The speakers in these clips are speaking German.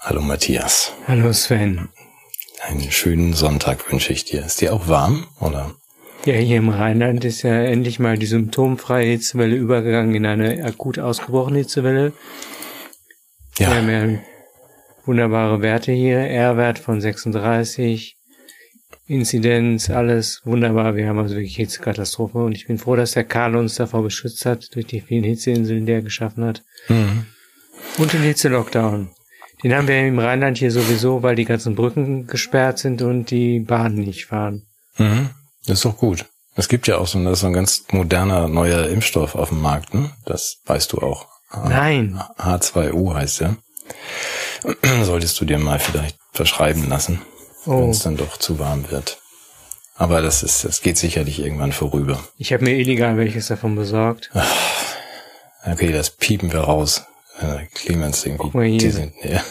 Hallo Matthias. Hallo Sven. Einen schönen Sonntag wünsche ich dir. Ist dir auch warm, oder? Ja, hier im Rheinland ist ja endlich mal die symptomfreie Hitzewelle übergegangen in eine akut ausgebrochene Hitzewelle. Ja. Wir haben ja wunderbare Werte hier. R-Wert von 36, Inzidenz, alles wunderbar. Wir haben also wirklich Hitzekatastrophe und ich bin froh, dass der Karl uns davor beschützt hat, durch die vielen Hitzeinseln, die er geschaffen hat. Mhm. Und den Hitze-Lockdown. Den haben wir im Rheinland hier sowieso, weil die ganzen Brücken gesperrt sind und die Bahnen nicht fahren. Mhm. Das ist doch gut. Es gibt ja auch so ein ganz moderner neuer Impfstoff auf dem Markt, ne? Das weißt du auch. Nein. H2O heißt der. Solltest du dir mal vielleicht verschreiben lassen, wenn es dann doch zu warm wird. Aber das geht sicherlich irgendwann vorüber. Ich habe mir illegal welches davon besorgt. Okay, das piepen wir raus. Clemens irgendwie. Guck mal hier. Die sind, ja.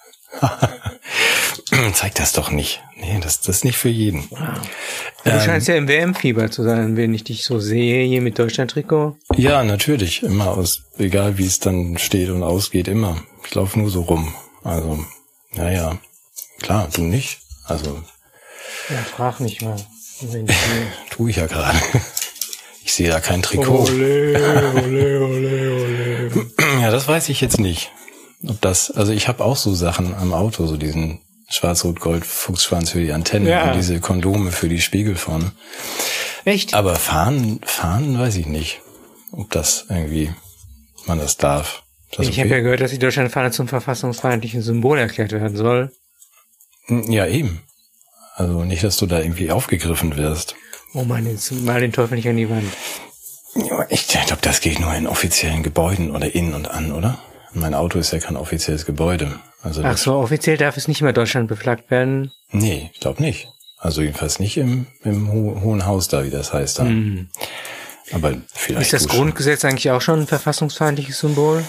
Zeig das doch nicht. Nee, das ist nicht für jeden. Du scheinst ja im WM-Fieber zu sein, wenn ich dich so sehe, hier mit Deutschland-Trikot. Ja, natürlich. Immer egal wie es dann steht und ausgeht, immer. Ich laufe nur so rum. Also, naja. Klar, du nicht. Also. Ja, frag nicht mal. Tu ich ja gerade. Ich sehe da kein Trikot. Ole, ole, ole, ole. Ja, das weiß ich jetzt nicht. Also ich habe auch so Sachen am Auto, so diesen Schwarz-Rot-Gold-Fuchsschwanz für die Antennen und diese Kondome für die Spiegel vorne. Echt? Aber fahren weiß ich nicht, ob das irgendwie, man das darf. Ich habe ja gehört, dass die Deutschlandfahne zum verfassungsfeindlichen Symbol erklärt werden soll. Ja, eben. Also nicht, dass du da irgendwie aufgegriffen wirst. Oh Mann, jetzt mal den Teufel nicht an die Wand. Ja, ich glaube, das geht nur in offiziellen Gebäuden oder in und an, oder? Mein Auto ist ja kein offizielles Gebäude. Also ach so, offiziell darf es nicht mehr Deutschland beflaggt werden? Nee, ich glaube nicht. Also jedenfalls nicht im Hohen Haus da, wie das heißt da. Mhm. Aber vielleicht. Ist das Grundgesetz eigentlich auch schon ein verfassungsfeindliches Symbol?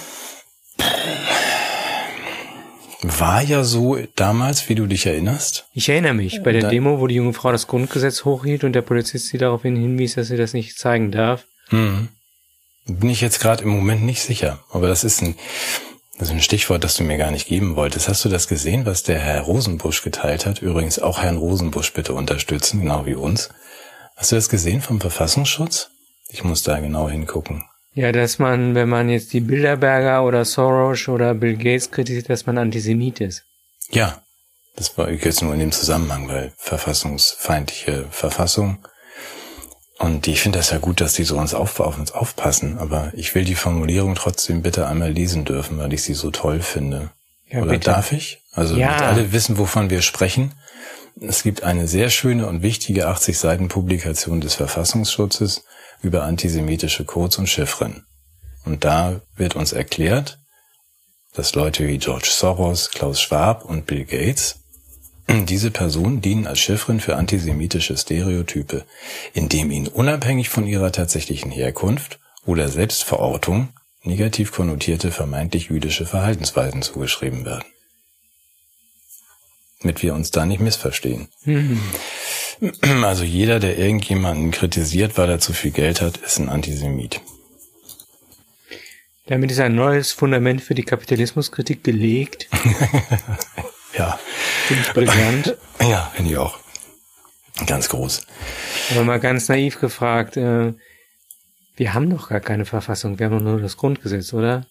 War ja so damals, wie du dich erinnerst. Ich erinnere mich, bei der Demo, wo die junge Frau das Grundgesetz hochhielt und der Polizist sie daraufhin hinwies, dass sie das nicht zeigen darf. Mhm. Bin ich jetzt gerade im Moment nicht sicher. Aber das ist ein Stichwort, das du mir gar nicht geben wolltest. Hast du das gesehen, was der Herr Rosenbusch geteilt hat? Übrigens auch Herrn Rosenbusch bitte unterstützen, genau wie uns. Hast du das gesehen vom Verfassungsschutz? Ich muss da genau hingucken. Ja, dass man, wenn man jetzt die Bilderberger oder Soros oder Bill Gates kritisiert, dass man Antisemit ist. Ja, das war jetzt nur in dem Zusammenhang, weil verfassungsfeindliche Verfassung. Und ich finde das ja gut, dass die so auf uns aufpassen. Aber ich will die Formulierung trotzdem bitte einmal lesen dürfen, weil ich sie so toll finde. Ja, oder bitte. Darf ich? Also ja. damit alle wissen, wovon wir sprechen. Es gibt eine sehr schöne und wichtige 80 Seiten Publikation des Verfassungsschutzes über antisemitische Codes und Chiffren. Und da wird uns erklärt, dass Leute wie George Soros, Klaus Schwab und Bill Gates, diese Personen dienen als Chiffren für antisemitische Stereotype, indem ihnen unabhängig von ihrer tatsächlichen Herkunft oder Selbstverortung negativ konnotierte vermeintlich jüdische Verhaltensweisen zugeschrieben werden. Damit wir uns da nicht missverstehen. Also jeder, der irgendjemanden kritisiert, weil er zu viel Geld hat, ist ein Antisemit. Damit ist ein neues Fundament für die Kapitalismuskritik gelegt. Ja. Finde ich brillant. Ja, finde ich auch. Ganz groß. Aber mal ganz naiv gefragt, wir haben doch gar keine Verfassung, wir haben doch nur das Grundgesetz, oder?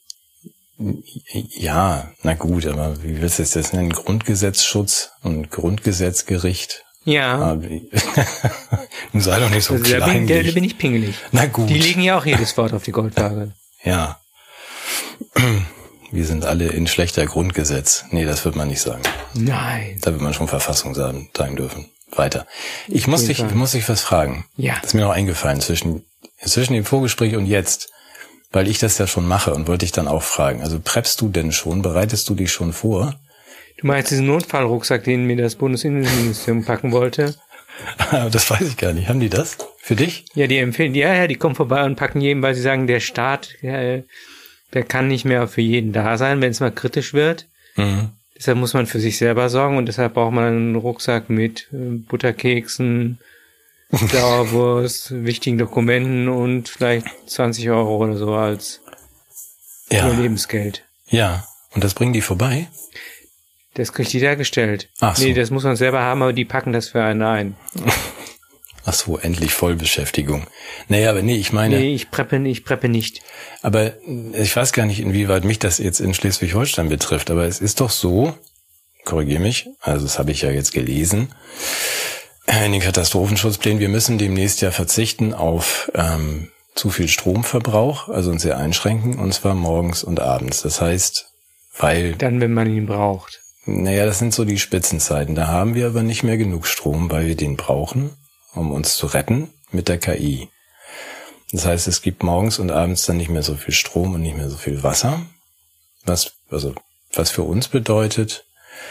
Ja, na gut, aber wie willst du das nennen? Grundgesetzschutz und Grundgesetzgericht? Ja. Nun sei doch nicht so also kleinlich. Da bin ich pingelig. Na gut. Die legen ja auch jedes Wort auf die Goldwaage. Ja. Wir sind alle in schlechter Grundgesetz. Nee, das wird man nicht sagen. Nein. Da wird man schon Verfassung sagen dürfen. Weiter. Ich muss dich was fragen. Ja. Das ist mir noch eingefallen zwischen dem Vorgespräch und jetzt, weil ich das ja schon mache und wollte ich dann auch fragen. Also preppst du denn schon? Bereitest du dich schon vor? Du meinst diesen Notfallrucksack, den mir das Bundesinnenministerium packen wollte? Das weiß ich gar nicht. Haben die das für dich? Ja, die empfehlen, die kommen vorbei und packen jeden, weil sie sagen, der Staat, der kann nicht mehr für jeden da sein, wenn es mal kritisch wird. Mhm. Deshalb muss man für sich selber sorgen und deshalb braucht man einen Rucksack mit Butterkeksen, Dauerwurst, wichtigen Dokumenten und vielleicht 20 Euro oder so als Lebensgeld. Ja, und das bringen die vorbei? Das kriegt jeder gestellt. Ach so. Nee, das muss man selber haben, aber die packen das für einen ein. Ach so, endlich Vollbeschäftigung. Naja, aber nee, ich meine... Nee, ich preppe nicht. Aber ich weiß gar nicht, inwieweit mich das jetzt in Schleswig-Holstein betrifft, aber es ist doch so, korrigiere mich, also das habe ich ja jetzt gelesen, in den Katastrophenschutzplänen, wir müssen demnächst ja verzichten auf zu viel Stromverbrauch, also uns sehr einschränken, und zwar morgens und abends. Das heißt, weil... Dann, wenn man ihn braucht. Naja, das sind so die Spitzenzeiten. Da haben wir aber nicht mehr genug Strom, weil wir den brauchen, um uns zu retten mit der KI. Das heißt, es gibt morgens und abends dann nicht mehr so viel Strom und nicht mehr so viel Wasser, was für uns bedeutet,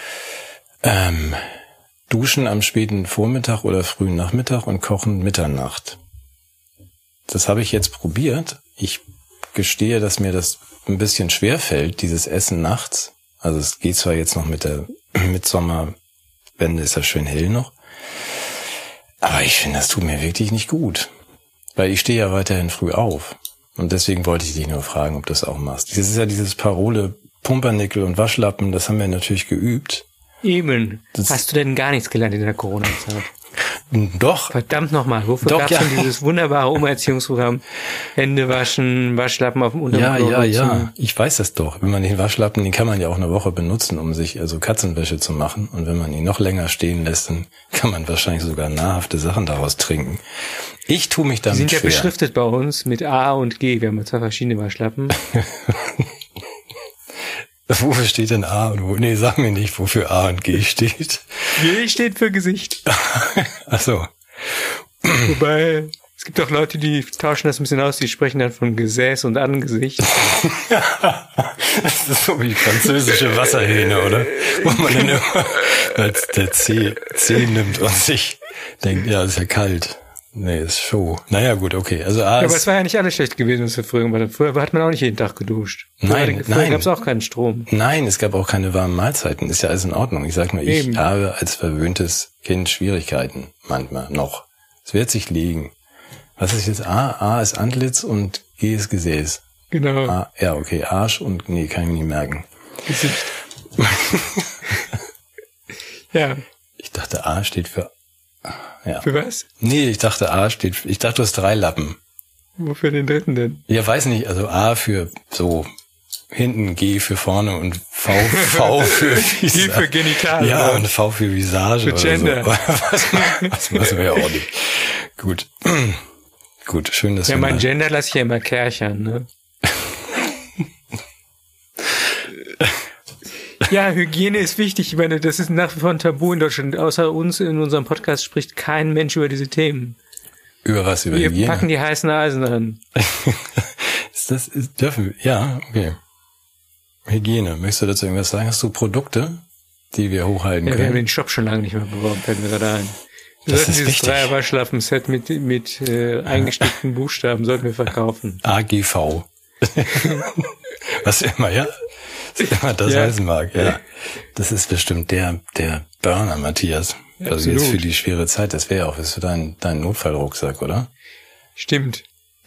duschen am späten Vormittag oder frühen Nachmittag und kochen Mitternacht. Das habe ich jetzt probiert. Ich gestehe, dass mir das ein bisschen schwer fällt, dieses Essen nachts. Also es geht zwar jetzt noch mit der Mitsommerwende, ist ja schön hell noch. Aber ich finde, das tut mir wirklich nicht gut. Weil ich stehe ja weiterhin früh auf. Und deswegen wollte ich dich nur fragen, ob du das auch machst. Das ist ja dieses Parole Pumpernickel und Waschlappen, das haben wir natürlich geübt. Eben. Hast du denn gar nichts gelernt in der Corona-Zeit? Doch. Verdammt nochmal, wofür gab es denn dieses wunderbare Umerziehungsprogramm? Hände waschen, Waschlappen auf dem Unterkörper. Ja. Ich weiß das doch. Wenn man den Waschlappen, den kann man ja auch eine Woche benutzen, um sich also Katzenwäsche zu machen. Und wenn man ihn noch länger stehen lässt, dann kann man wahrscheinlich sogar nahrhafte Sachen daraus trinken. Ich tue mich damit schwer. Die sind ja beschriftet bei uns mit A und G. Wir haben zwei verschiedene Waschlappen. Wofür steht denn A und wo? Nee, sag mir nicht, wofür A und G steht. G steht für Gesicht. Ach so. Wobei, es gibt auch Leute, die tauschen das ein bisschen aus, die sprechen dann von Gesäß und Angesicht. Das ist so wie französische Wasserhähne, oder? Wo man dann immer als der C nimmt und sich denkt, ja, ist ja kalt. Nee, ist Show. Naja, gut, okay. Also A ja, ist... aber es war ja nicht alles schlecht gewesen, was wir früher gemacht haben. Früher hat man auch nicht jeden Tag geduscht. Früher gab es auch keinen Strom. Nein, es gab auch keine warmen Mahlzeiten. Ist ja alles in Ordnung. Ich sag nur, ich habe als verwöhntes Kind Schwierigkeiten. Manchmal noch. Es wird sich legen. Was ist jetzt A? A ist Antlitz und G ist Gesäß. Genau. A, ja, okay. Arsch und... Nee, kann ich mir nicht merken. Gesicht. Ja. Ich dachte, A steht für... Ja. Für was? Nee, ich dachte, du hast 3 Lappen. Wofür den dritten denn? Ja, weiß nicht, also A für so hinten, G für vorne und V für G für Genital. Ja, und V für Visage. Für Gender. So. Was wir ja auch nicht. Gut. Gut, schön, dass ja, mein Gender lasse ich ja immer kärchern, ne? Ja, Hygiene ist wichtig. Ich meine, das ist nach wie vor ein Tabu in Deutschland. Außer uns in unserem Podcast spricht kein Mensch über diese Themen. Über was? Über Hygiene? Wir packen die heißen Eisen an. Dürfen wir? Ja, okay. Hygiene. Möchtest du dazu irgendwas sagen? Hast du Produkte, die wir hochhalten können? Wir haben den Shop schon lange nicht mehr beworben, fällt mir gerade ein. Wir sollten dieses Dreier-Waschlappen-Set mit eingestickten Buchstaben sollten wir verkaufen. AGV. Was immer, ja? Das heißen mag, ja. Das ist bestimmt der Burner, Matthias. Ja, also jetzt für die schwere Zeit, das wäre ja auch was für deinen Notfallrucksack, oder? Stimmt.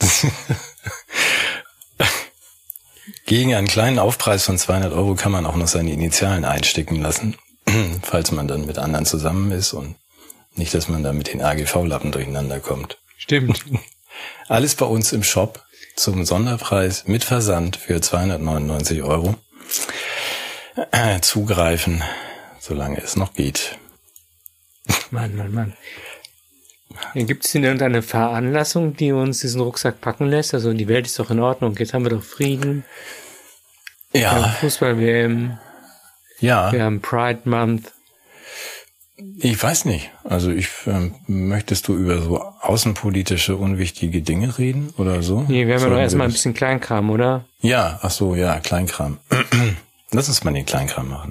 Gegen einen kleinen Aufpreis von 200 € kann man auch noch seine Initialen einstecken lassen, falls man dann mit anderen zusammen ist und nicht, dass man da mit den AGV-Lappen durcheinander kommt. Stimmt. Alles bei uns im Shop zum Sonderpreis mit Versand für 299 €. Zugreifen, solange es noch geht. Mann. Gibt es denn irgendeine Veranlassung, die uns diesen Rucksack packen lässt? Also die Welt ist doch in Ordnung. Jetzt haben wir doch Frieden. Ja. Wir haben Fußball-WM. Ja. Wir haben Pride Month. Ich weiß nicht. Also möchtest du über so außenpolitische, unwichtige Dinge reden oder so? Nee, wir haben ja doch erstmal ein bisschen Kleinkram, oder? Ja, ach so, ja, Kleinkram. Lass uns mal den Kleinkram machen.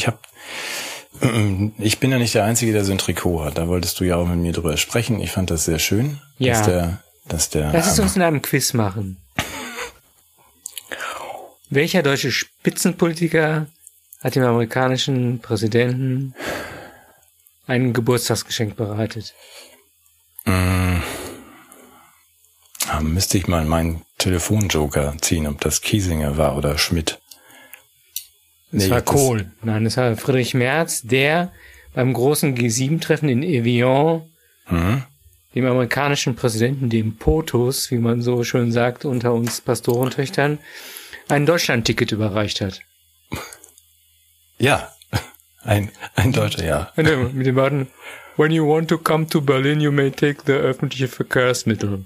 Ich bin ja nicht der Einzige, der so ein Trikot hat. Da wolltest du ja auch mit mir drüber sprechen. Ich fand das sehr schön. Ja. Lass es uns in einem Quiz machen. Welcher deutsche Spitzenpolitiker hat dem amerikanischen Präsidenten ein Geburtstagsgeschenk bereitet? Müsste ich mal meinen Telefonjoker ziehen, ob das Kiesinger war oder Schmidt. Es war Kohl. Nein, es war Friedrich Merz, der beim großen G7-Treffen in Evian dem amerikanischen Präsidenten, dem POTUS, wie man so schön sagt, unter uns Pastorentöchtern, ein Deutschland-Ticket überreicht hat. Ja, ein Deutscher, ja. Mit den Worten, when you want to come to Berlin, you may take the öffentliche Verkehrsmittel.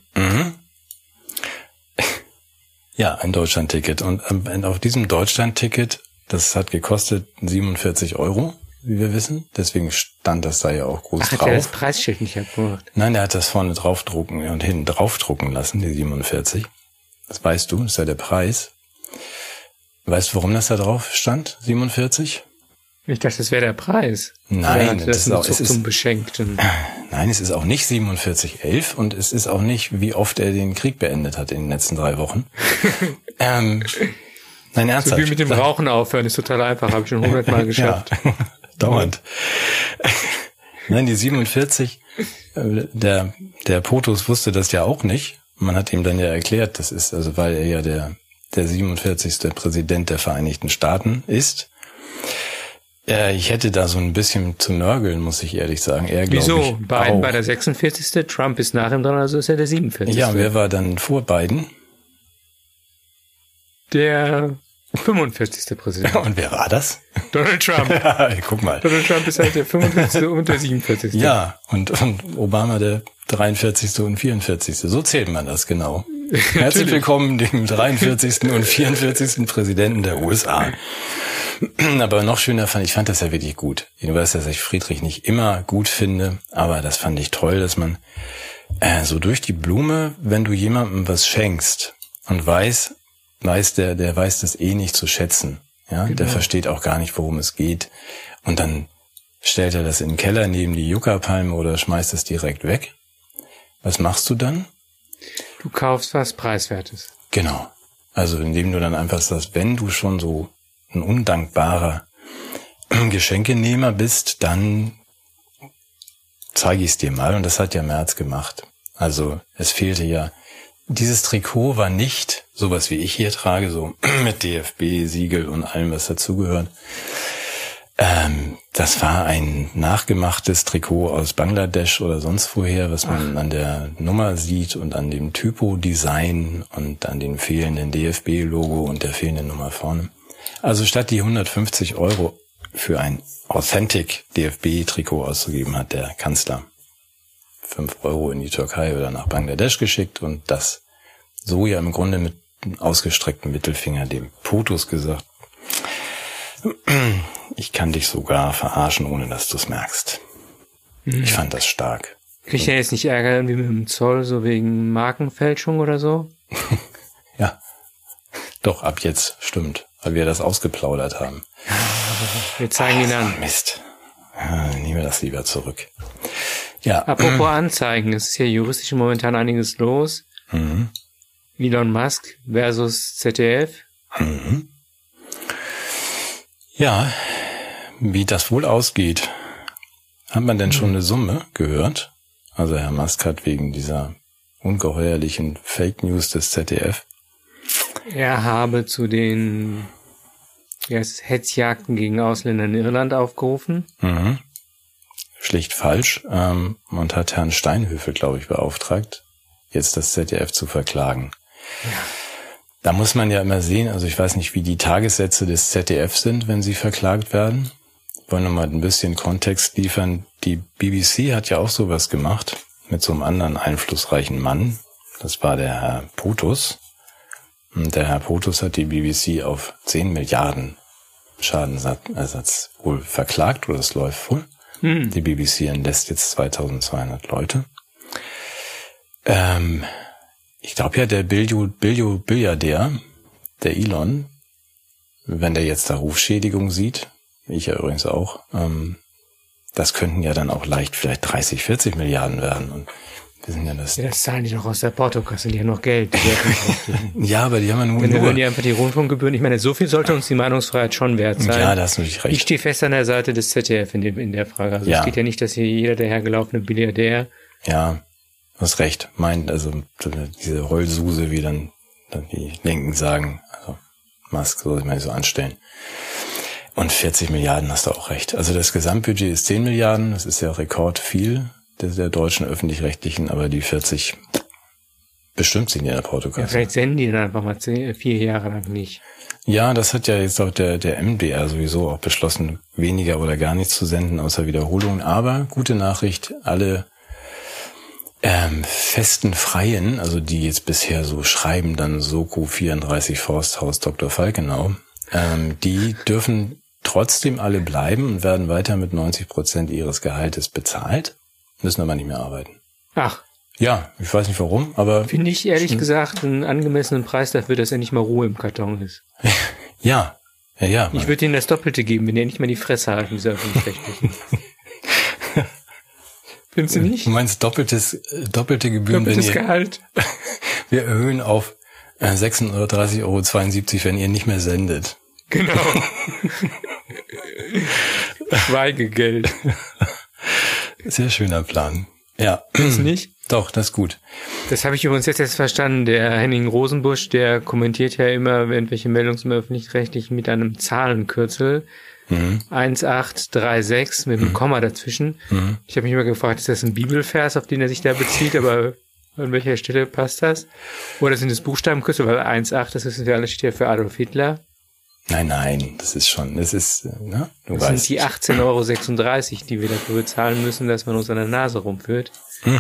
Ja, ein Deutschland-Ticket. Und auf diesem Deutschland-Ticket, das hat gekostet 47 €, wie wir wissen. Deswegen stand das da ja auch groß drauf. Hat er das Preisschild nicht abgemacht? Nein, er hat das vorne draufdrucken und hinten draufdrucken lassen, die 47. Das weißt du, das ist ja der Preis. Weißt du, warum das da drauf stand, 47? Ich dachte, das wäre der Preis. Nein, das ist auch, zum Beschenkten. Nein, es ist auch nicht 4711 und es ist auch nicht, wie oft er den Krieg beendet hat in den letzten 3 Wochen. Nein, ernsthaft. So wie mit dem Rauchen aufhören ist total einfach, habe ich schon 100-mal geschafft. Ja, dauernd. Nein, die 47, der POTUS wusste das ja auch nicht. Man hat ihm dann ja erklärt, das ist, also weil er ja der 47. Präsident der Vereinigten Staaten ist. Ich hätte da so ein bisschen zu nörgeln, muss ich ehrlich sagen. Wieso? Biden war der 46. Trump ist nach ihm dran, also ist er der 47. Ja, wer war dann vor Biden? Der 45. Präsident. Und wer war das? Donald Trump. Guck mal. Donald Trump ist halt der 45. und der 47. Ja, und Obama der 43. und 44. So zählt man das genau. Herzlich willkommen dem 43. und 44. Präsidenten der USA. Aber noch schöner ich fand das ja wirklich gut. Du weißt, dass ich Friedrich nicht immer gut finde, aber das fand ich toll, dass man so durch die Blume, wenn du jemandem was schenkst und der weiß das eh nicht zu schätzen. Ja, genau. Der versteht auch gar nicht, worum es geht. Und dann stellt er das in den Keller neben die Yucca-Palme oder schmeißt es direkt weg. Was machst du dann? Du kaufst was Preiswertes. Genau. Also indem du dann einfach sagst, wenn du schon so ein undankbarer Geschenkenehmer bist, dann zeige ich es dir mal. Und das hat ja Merz gemacht. Also es fehlte ja, dieses Trikot war nicht sowas wie ich hier trage, so mit DFB-Siegel und allem, was dazugehört. Das war ein nachgemachtes Trikot aus Bangladesch oder sonst woher, was man an der Nummer sieht und an dem Typo-Design und an dem fehlenden DFB-Logo und der fehlenden Nummer vorne. Also statt die 150 € für ein Authentic DFB-Trikot auszugeben, hat der Kanzler 5 € in die Türkei oder nach Bangladesch geschickt und das so ja im Grunde mit ausgestrecktem Mittelfinger dem POTUS gesagt, ich kann dich sogar verarschen, ohne dass du es merkst. Ich fand das stark. Kriegt er jetzt nicht Ärger irgendwie mit dem Zoll, so wegen Markenfälschung oder so? Ja, doch, ab jetzt stimmt, weil wir das ausgeplaudert haben. Wir zeigen ihn an. Mist. Nehmen wir das lieber zurück. Ja. Apropos Anzeigen, es ist ja juristisch momentan einiges los. Elon Musk versus ZDF. Ja, wie das wohl ausgeht. Hat man denn schon eine Summe gehört? Also Herr Musk hat wegen dieser ungeheuerlichen Fake News des ZDF. Er habe zu den Hetzjagden gegen Ausländer in Irland aufgerufen. Schlicht falsch. Und hat Herrn Steinhöfel, glaube ich, beauftragt, jetzt das ZDF zu verklagen. Ja. Da muss man ja immer sehen, also ich weiß nicht, wie die Tagessätze des ZDF sind, wenn sie verklagt werden. Wollen wir mal ein bisschen Kontext liefern. Die BBC hat ja auch sowas gemacht mit so einem anderen einflussreichen Mann. Das war der Herr POTUS. Und der Herr POTUS hat die BBC auf 10 Milliarden Schadensersatz wohl verklagt, oder es läuft wohl. Die BBC entlässt jetzt 2200 Leute. Ich glaube ja, der Billiardär, der Elon, wenn der jetzt da Rufschädigung sieht, ich ja übrigens auch, das könnten ja dann auch leicht vielleicht 30, 40 Milliarden werden. Und wir sind ja das zahlen die doch aus der Portokasse, die haben noch Geld. Ja, aber die haben ja nur... Dann hören die einfach die Rundfunkgebühren. Ich meine, so viel sollte uns die Meinungsfreiheit schon wert sein. Ja, da hast du natürlich recht. Ich stehe fest an der Seite des ZDF in der Frage. Also es geht ja nicht, dass hier jeder der hergelaufene Billiardär... Ja, du hast recht. Also diese Heulsuse, wie dann die Linken sagen, also Musk soll sich mal nicht so anstellen. Und 40 Milliarden hast du auch recht. Also das Gesamtbudget ist 10 Milliarden, das ist ja Rekord viel der deutschen Öffentlich-Rechtlichen, aber die 40 bestimmt sind ja in der Portokasse. Ja, vielleicht senden die dann einfach mal 4 Jahre lang nicht. Ja, das hat ja jetzt auch der MDR sowieso auch beschlossen, weniger oder gar nichts zu senden, außer Wiederholungen. Aber gute Nachricht, alle festen Freien, also die jetzt bisher so schreiben, dann Soko 34 Forsthaus Dr. Falkenau, die dürfen trotzdem alle bleiben und werden weiter mit 90% ihres Gehaltes bezahlt, müssen aber nicht mehr arbeiten. Ach. Ja, ich weiß nicht warum, aber... Finde ich ehrlich gesagt einen angemessenen Preis dafür, dass endlich mal Ruhe im Karton ist. Ja. Ich würde ihnen das Doppelte geben, wenn die endlich mal die Fresse halten, diese Öffentlich-Rechtlichen. Findest du nicht? Du meinst doppelte Gebühren, doppeltes Gehalt. Wir erhöhen auf 36,72 €, wenn ihr nicht mehr sendet. Genau. Schweigegeld. Sehr schöner Plan. Ja. Das nicht? Doch, das ist gut. Das habe ich übrigens jetzt erst verstanden. Der Henning Rosenbusch, der kommentiert ja immer irgendwelche Meldungen im Öffentlich-Rechtlichen mit einem Zahlenkürzel. 1836 mit einem Komma dazwischen. Ich habe mich immer gefragt, ist das ein Bibelvers, auf den er sich da bezieht, aber an welcher Stelle passt das? Oder sind es Buchstabenkürzel, weil 18, das wissen wir alle, steht ja für Adolf Hitler. Nein, das ist, ne? Du das weißt. sind die 18,36 €, die wir dafür bezahlen müssen, dass man uns an der Nase rumführt.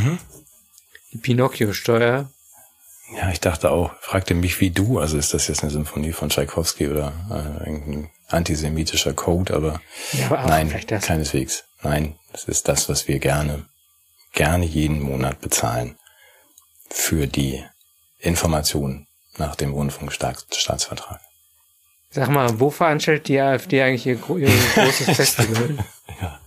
Die Pinocchio-Steuer. Ja, ich dachte auch, fragte mich wie du, also ist das jetzt eine Symphonie von Tschaikowski oder irgendein antisemitischer Code, aber nein, keineswegs. Nein, das ist das, was wir gerne jeden Monat bezahlen für die Information nach dem Rundfunkstaatsvertrag. Sag mal, wo veranstaltet die AfD eigentlich ihr großes Festival? Ja.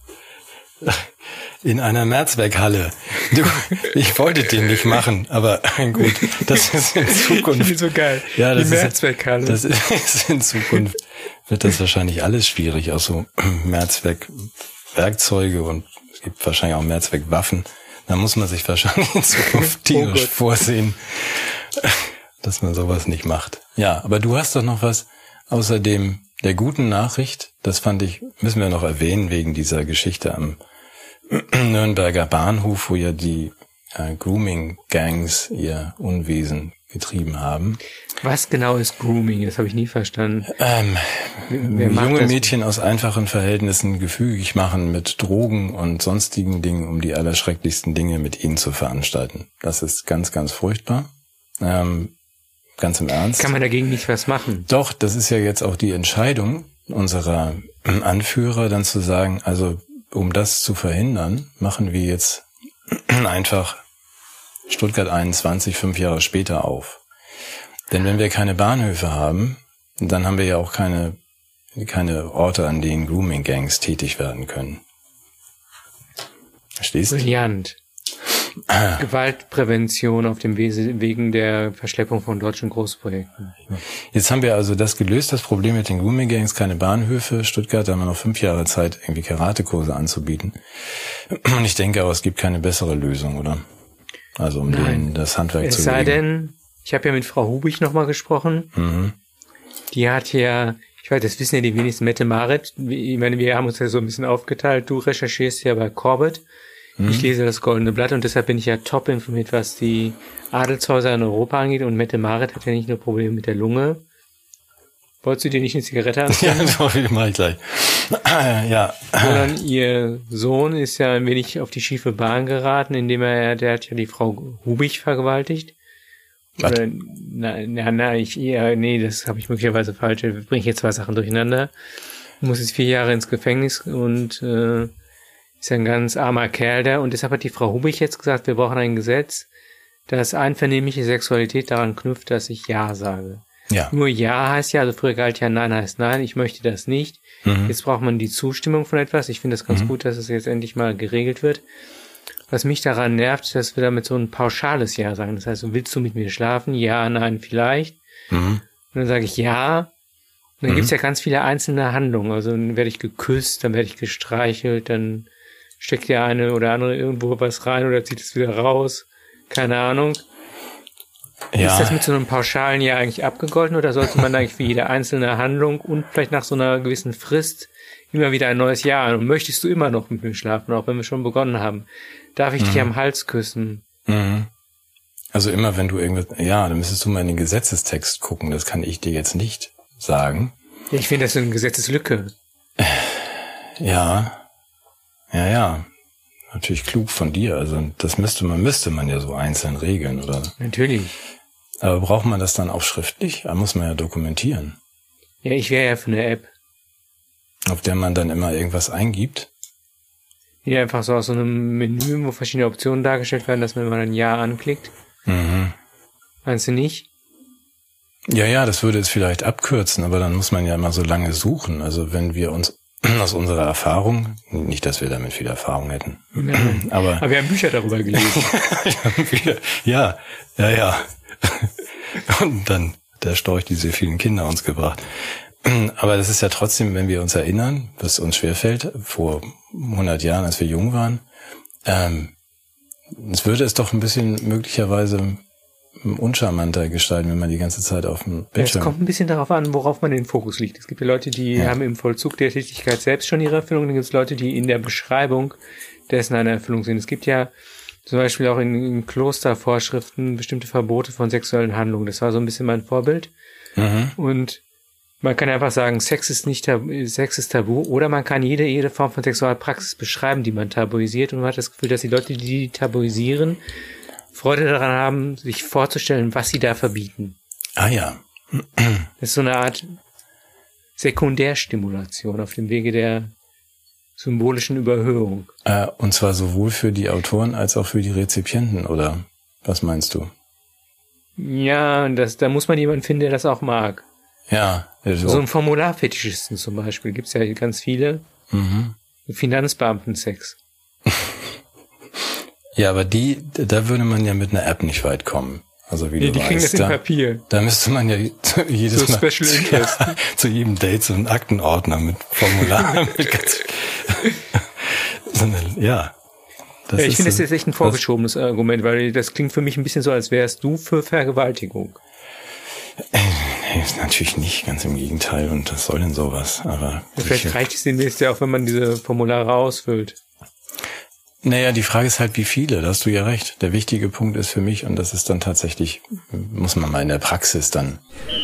In einer Mehrzweckhalle. Du, ich wollte den nicht machen, aber gut, das ist in Zukunft. Ich finde so geil. Ja, die Mehrzweckhalle. Das ist in Zukunft wird das wahrscheinlich alles schwierig, auch so Mehrzweckwerkzeuge und es gibt wahrscheinlich auch Mehrzweckwaffen. Da muss man sich wahrscheinlich in Zukunft tierisch vorsehen, dass man sowas nicht macht. Ja, aber du hast doch noch was außerdem der guten Nachricht, das fand ich, müssen wir noch erwähnen, wegen dieser Geschichte am Nürnberger Bahnhof, wo ja die Grooming-Gangs ihr Unwesen getrieben haben. Was genau ist Grooming? Das habe ich nie verstanden. Junge Mädchen aus einfachen Verhältnissen gefügig machen mit Drogen und sonstigen Dingen, um die allerschrecklichsten Dinge mit ihnen zu veranstalten. Das ist ganz, ganz furchtbar. Ganz im Ernst. Kann man dagegen nicht was machen? Doch, das ist ja jetzt auch die Entscheidung unserer Anführer, dann zu sagen, also um das zu verhindern, machen wir jetzt einfach Stuttgart 21 5 Jahre später auf. Denn wenn wir keine Bahnhöfe haben, dann haben wir ja auch keine Orte, an denen Grooming-Gangs tätig werden können. Verstehst du? Brillant. Gewaltprävention auf dem Wegen der Verschleppung von deutschen Großprojekten. Jetzt haben wir also das gelöst, das Problem mit den Grooming-Gangs, keine Bahnhöfe. Stuttgart, da haben wir noch 5 Jahre Zeit, irgendwie Karatekurse anzubieten. Und ich denke aber, es gibt keine bessere Lösung, oder? Also um denen das Handwerk zu legen. Es sei denn, ich habe ja mit Frau Hubich nochmal gesprochen. Die hat ja, ich weiß, das wissen ja die wenigsten, Mette Marit. Ich meine, wir haben uns ja so ein bisschen aufgeteilt. Du recherchierst ja bei Corbett. Ich lese das Goldene Blatt und deshalb bin ich ja top informiert, was die Adelshäuser in Europa angeht. Und Mette Marit hat ja nicht nur Probleme mit der Lunge. Wolltest du dir nicht eine Zigarette anzünden? Ja, das mache ich gleich. Ja. Sondern ihr Sohn ist ja ein wenig auf die schiefe Bahn geraten, indem der hat ja die Frau Hubich vergewaltigt. Oder, das habe ich möglicherweise falsch. Bringe ich jetzt 2 Sachen durcheinander. Muss jetzt 4 Jahre ins Gefängnis und ist ein ganz armer Kerl da. Und deshalb hat die Frau Hubich jetzt gesagt, wir brauchen ein Gesetz, das einvernehmliche Sexualität daran knüpft, dass ich Ja sage. Ja. Nur Ja heißt ja, also früher galt ja Nein heißt Nein, ich möchte das nicht. Jetzt braucht man die Zustimmung von etwas. Ich finde das ganz gut, dass es jetzt endlich mal geregelt wird. Was mich daran nervt, dass wir damit so ein pauschales Ja sagen. Das heißt, willst du mit mir schlafen? Ja, nein, vielleicht. Und dann sage ich ja. Und dann gibt's ja ganz viele einzelne Handlungen. Also dann werde ich geküsst, dann werde ich gestreichelt, dann steckt der eine oder andere irgendwo was rein oder zieht es wieder raus. Keine Ahnung. Ja. Ist das mit so einem pauschalen Jahr eigentlich abgegolten oder sollte man eigentlich für jede einzelne Handlung und vielleicht nach so einer gewissen Frist immer wieder ein neues Jahr an? Und möchtest du immer noch mit mir schlafen, auch wenn wir schon begonnen haben? Darf ich dich am Hals küssen? Mhm. Also immer wenn du irgendwas, ja, dann müsstest du mal in den Gesetzestext gucken, das kann ich dir jetzt nicht sagen. Ja, ich finde, das ist eine Gesetzeslücke. Ja. Natürlich klug von dir, also das müsste man ja so einzeln regeln, oder? Natürlich. Aber braucht man das dann auch schriftlich? Da muss man ja dokumentieren. Ja, ich wäre ja für eine App. Auf der man dann immer irgendwas eingibt? Die einfach so aus so einem Menü, wo verschiedene Optionen dargestellt werden, dass man, wenn man ein Ja anklickt. Mhm. Meinst du nicht? Ja, das würde es vielleicht abkürzen, aber dann muss man ja immer so lange suchen. Also wenn wir uns aus unserer Erfahrung, nicht, dass wir damit viel Erfahrung hätten, aber wir haben Bücher darüber gelesen. Ja. Und dann der Storch diese vielen Kinder uns gebracht. Aber das ist ja trotzdem, wenn wir uns erinnern, was uns schwerfällt, vor 100 Jahren, als wir jung waren, es würde es doch ein bisschen möglicherweise uncharmanter gestalten, wenn man die ganze Zeit auf dem Bildschirm... Es kommt ein bisschen darauf an, worauf man den Fokus legt. Es gibt ja Leute, die haben im Vollzug der Tätigkeit selbst schon ihre Erfüllung, dann gibt es Leute, die in der Beschreibung dessen eine Erfüllung sind. Es gibt ja zum Beispiel auch in Klostervorschriften bestimmte Verbote von sexuellen Handlungen. Das war so ein bisschen mein Vorbild. Mhm. Und man kann einfach sagen, Sex ist tabu, oder man kann jede Form von Sexualpraxis beschreiben, die man tabuisiert, und man hat das Gefühl, dass die Leute, die tabuisieren, Freude daran haben, sich vorzustellen, was sie da verbieten. Ah ja. Das ist so eine Art Sekundärstimulation auf dem Wege der symbolischen Überhöhung. Und zwar sowohl für die Autoren als auch für die Rezipienten, oder was meinst du? Ja, da muss man jemanden finden, der das auch mag. Ja. So ein Formularfetischisten zum Beispiel, gibt's ja ganz viele. Mhm. Finanzbeamtensex. Ja, aber da würde man ja mit einer App nicht weit kommen. Also wie du die weißt, kriegen das in Papier. Da müsste man ja jedes so Mal Special Interest. Zu jedem Date so einen Aktenordner mit Formularen. Ich finde, das ist echt ein vorgeschobenes Argument, weil das klingt für mich ein bisschen so, als wärst du für Vergewaltigung. Natürlich nicht, ganz im Gegenteil, und das soll denn sowas, aber... Ja, vielleicht reicht es demnächst ja auch, wenn man diese Formulare ausfüllt. Naja, die Frage ist halt, wie viele, da hast du ja recht. Der wichtige Punkt ist für mich, und das ist dann tatsächlich, muss man mal in der Praxis dann...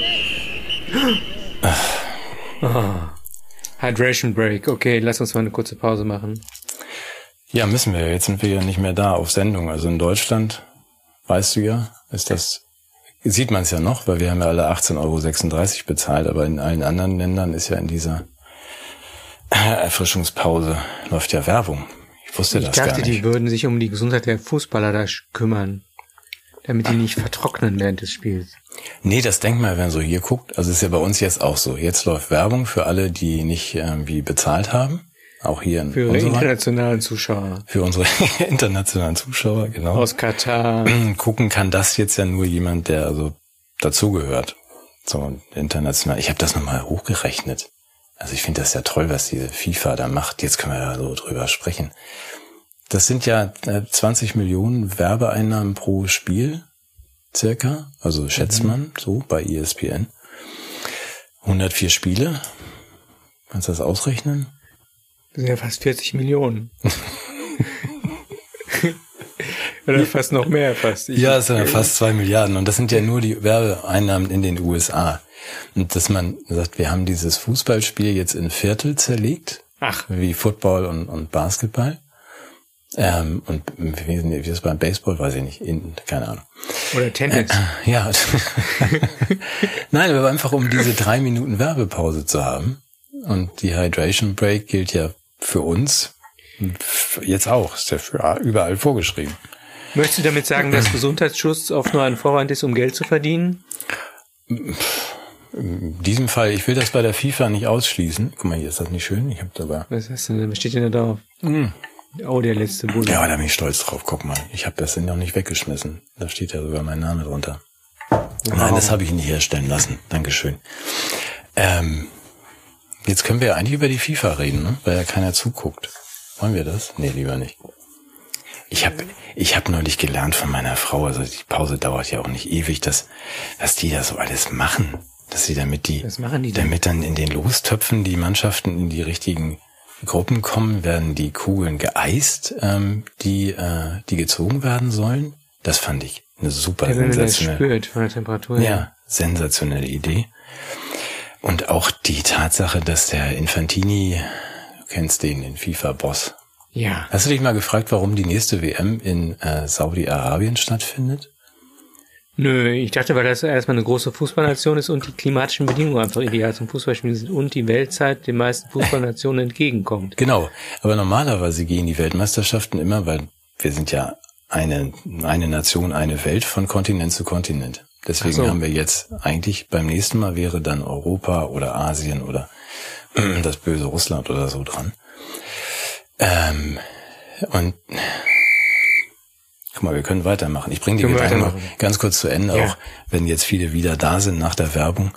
Hydration Break, okay, lass uns mal eine kurze Pause machen. Ja, müssen wir ja, jetzt sind wir ja nicht mehr da auf Sendung. Also in Deutschland, weißt du ja, sieht man es ja noch, weil wir haben ja alle 18,36 € bezahlt, aber in allen anderen Ländern ist ja in dieser Erfrischungspause läuft ja Werbung. Ich wusste das gar nicht. Ich dachte, die würden sich um die Gesundheit der Fußballer da kümmern, damit die nicht vertrocknen während des Spiels. Nee, das denkt man, wenn man so hier guckt. Also ist ja bei uns jetzt auch so. Jetzt läuft Werbung für alle, die nicht irgendwie bezahlt haben. Auch hier in für unsere internationalen Zuschauer. Für unsere internationalen Zuschauer, genau. Aus Katar. Gucken kann das jetzt ja nur jemand, der also dazugehört. So international. Ich habe das nochmal hochgerechnet. Also ich finde das ja toll, was diese FIFA da macht. Jetzt können wir ja so drüber sprechen. Das sind ja 20 Millionen Werbeeinnahmen pro Spiel, circa. Also schätzt man so bei ESPN. 104 Spiele. Kannst du das ausrechnen? Das sind ja fast 40 Millionen. Oder fast noch mehr, fast. Ja, es sind ja fast 2 Milliarden. Und das sind ja nur die Werbeeinnahmen in den USA. Und dass man sagt, wir haben dieses Fußballspiel jetzt in Viertel zerlegt. Ach. Wie Football und Basketball. Und wie ist es beim Baseball? Weiß ich nicht. Keine Ahnung. Oder Tennis. Ja. Nein, aber einfach um diese 3 Minuten Werbepause zu haben. Und die Hydration Break gilt ja für uns jetzt auch. Ist ja für überall vorgeschrieben. Möchtest du damit sagen, dass Gesundheitsschutz oft nur ein Vorwand ist, um Geld zu verdienen? In diesem Fall, ich will das bei der FIFA nicht ausschließen. Guck mal, hier ist das nicht schön. Ich habe dabei. Was hast du denn? Was steht denn da drauf? Oh, der letzte Bulle. Ja, da bin ich stolz drauf. Guck mal, ich habe das noch nicht weggeschmissen. Da steht ja sogar mein Name drunter. Wow. Nein, das habe ich nicht herstellen lassen. Dankeschön. Jetzt können wir ja eigentlich über die FIFA reden, ne? Weil ja keiner zuguckt. Wollen wir das? Nee, lieber nicht. Ich hab neulich gelernt von meiner Frau, also die Pause dauert ja auch nicht ewig, dass die da so alles machen. Dass sie Was machen die denn? damit dann in den Lostöpfen die Mannschaften in die richtigen Gruppen kommen, werden die Kugeln geeist, die gezogen werden sollen. Das fand ich eine super sensationelle. Spürt von der Temperatur. Ja, sensationelle Idee. Und auch die Tatsache, dass der Infantini, du kennst den FIFA-Boss. Ja. Hast du dich mal gefragt, warum die nächste WM in Saudi-Arabien stattfindet? Nö, ich dachte, weil das erstmal eine große Fußballnation ist und die klimatischen Bedingungen einfach ideal zum Fußballspielen sind und die Weltzeit den meisten Fußballnationen entgegenkommt. Genau, aber normalerweise gehen die Weltmeisterschaften immer, weil wir sind ja eine Nation, eine Welt von Kontinent zu Kontinent. Deswegen haben wir jetzt eigentlich beim nächsten Mal wäre dann Europa oder Asien oder das böse Russland oder so dran. Und guck mal, wir können weitermachen. Ich bringe die Gedanken noch ganz kurz zu Ende, auch wenn jetzt viele wieder da sind nach der Werbung.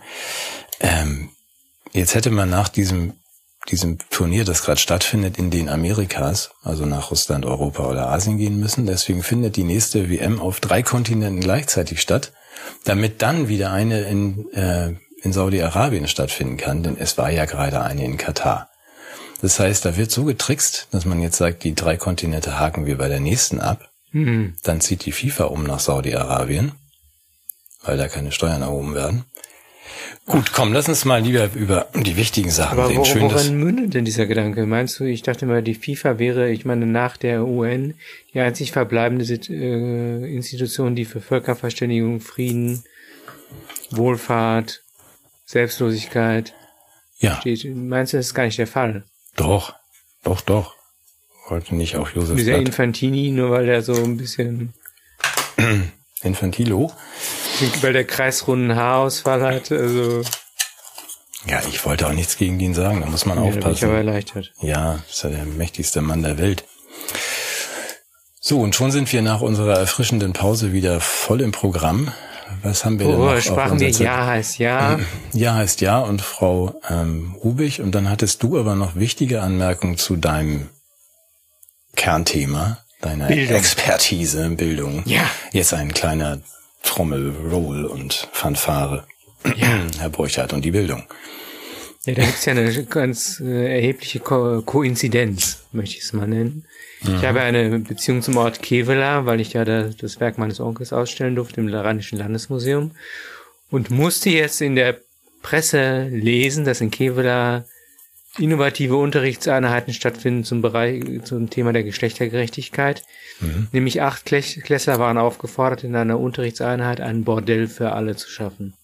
Jetzt hätte man nach diesem Turnier, das gerade stattfindet in den Amerikas, also nach Russland, Europa oder Asien gehen müssen. Deswegen findet die nächste WM auf 3 Kontinenten gleichzeitig statt, damit dann wieder eine in Saudi-Arabien stattfinden kann, denn es war ja gerade eine in Katar. Das heißt, da wird so getrickst, dass man jetzt sagt, die 3 Kontinente haken wir bei der nächsten ab. Dann zieht die FIFA um nach Saudi-Arabien, weil da keine Steuern erhoben werden. Gut, komm, lass uns mal lieber über die wichtigen Sachen reden. Aber woran mündet denn dieser Gedanke? Meinst du, ich dachte mal, die FIFA wäre, ich meine, nach der UN die einzig verbleibende Institution, die für Völkerverständigung, Frieden, Wohlfahrt, Selbstlosigkeit steht. Meinst du, das ist gar nicht der Fall? Doch. Wollte nicht auch Josef Dieser Blatt. Infantini, nur weil der so ein bisschen... Infantilo? Weil der kreisrunden Haarausfall hat, also... Ja, ich wollte auch nichts gegen ihn sagen, da muss man aufpassen. Da bin ich aber erleichtert. Ja, ist ja der mächtigste Mann der Welt. So, und schon sind wir nach unserer erfrischenden Pause wieder voll im Programm. Was haben wir denn noch? Sprachen wir Ja heißt Ja. Ja heißt Ja und Frau Rubich. Und dann hattest du aber noch wichtige Anmerkungen zu deinem Kernthema, deiner Expertise in Bildung. Ja. Jetzt ein kleiner Trommelroll und Fanfare. Ja. Herr Burchardt und die Bildung. Ja, da gibt's ja eine ganz erhebliche Koinzidenz, möchte ich es mal nennen. Ich habe eine Beziehung zum Ort Kevela, weil ich ja das Werk meines Onkels ausstellen durfte im Rheinischen Landesmuseum und musste jetzt in der Presse lesen, dass in Kevela innovative Unterrichtseinheiten stattfinden zum Thema der Geschlechtergerechtigkeit. Nämlich 8 Klässler waren aufgefordert, in einer Unterrichtseinheit ein Bordell für alle zu schaffen.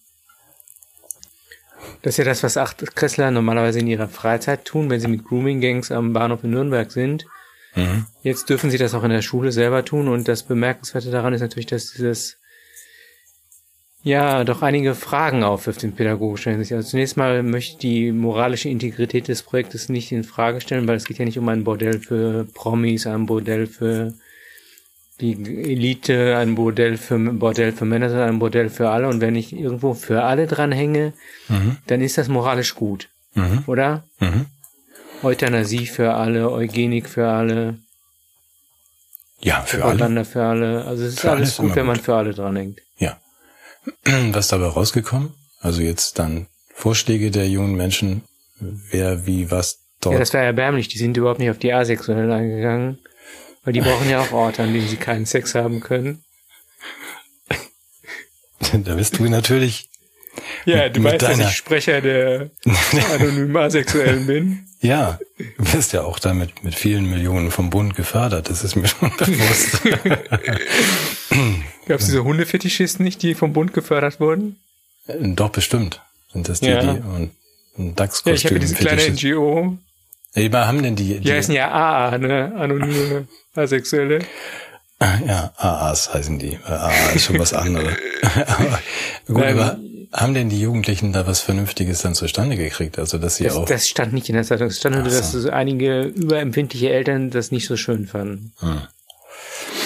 Das ist ja das, was 8 Klässler normalerweise in ihrer Freizeit tun, wenn sie mit Grooming-Gangs am Bahnhof in Nürnberg sind. Jetzt dürfen sie das auch in der Schule selber tun und das Bemerkenswerte daran ist natürlich, dass dieses doch einige Fragen aufwirft in pädagogischen Hinsicht. Also zunächst mal möchte ich die moralische Integrität des Projektes nicht in Frage stellen, weil es geht ja nicht um ein Bordell für Promis, ein Bordell für die Elite, ein Bordell für Männer, sondern ein Bordell für alle. Und wenn ich irgendwo für alle dranhänge, dann ist das moralisch gut, oder? Euthanasie für alle, Eugenik für alle. Ja, für Propaganda für alle. Also es ist alles gut, wenn man für alle dranhängt. Ja. Was dabei rausgekommen? Also jetzt dann Vorschläge der jungen Menschen, wer, wie, was dort... Ja, das war erbärmlich. Die sind überhaupt nicht auf die Asexuellen eingegangen. Weil die brauchen ja auch Orte, an denen sie keinen Sex haben können. Da bist du natürlich... Ja, du weißt, dass ich Sprecher der anonymen Asexuellen bin. Ja, du bist ja auch damit mit vielen Millionen vom Bund gefördert, das ist mir schon bewusst. Gab es diese Hundefetischisten nicht, die vom Bund gefördert wurden? Doch, bestimmt. Sind das die und ein Dachskostüm? Ja, ich habe diese kleine NGO. Ja, haben denn die heißen ja AA, ne? Anonyme Asexuelle. Ja, AAs heißen die. AA ist schon was anderes. Aber, gut, aber haben denn die Jugendlichen da was Vernünftiges dann zustande gekriegt? Also, dass sie das stand nicht in der Zeitung. Es stand nur, dass so einige überempfindliche Eltern das nicht so schön fanden.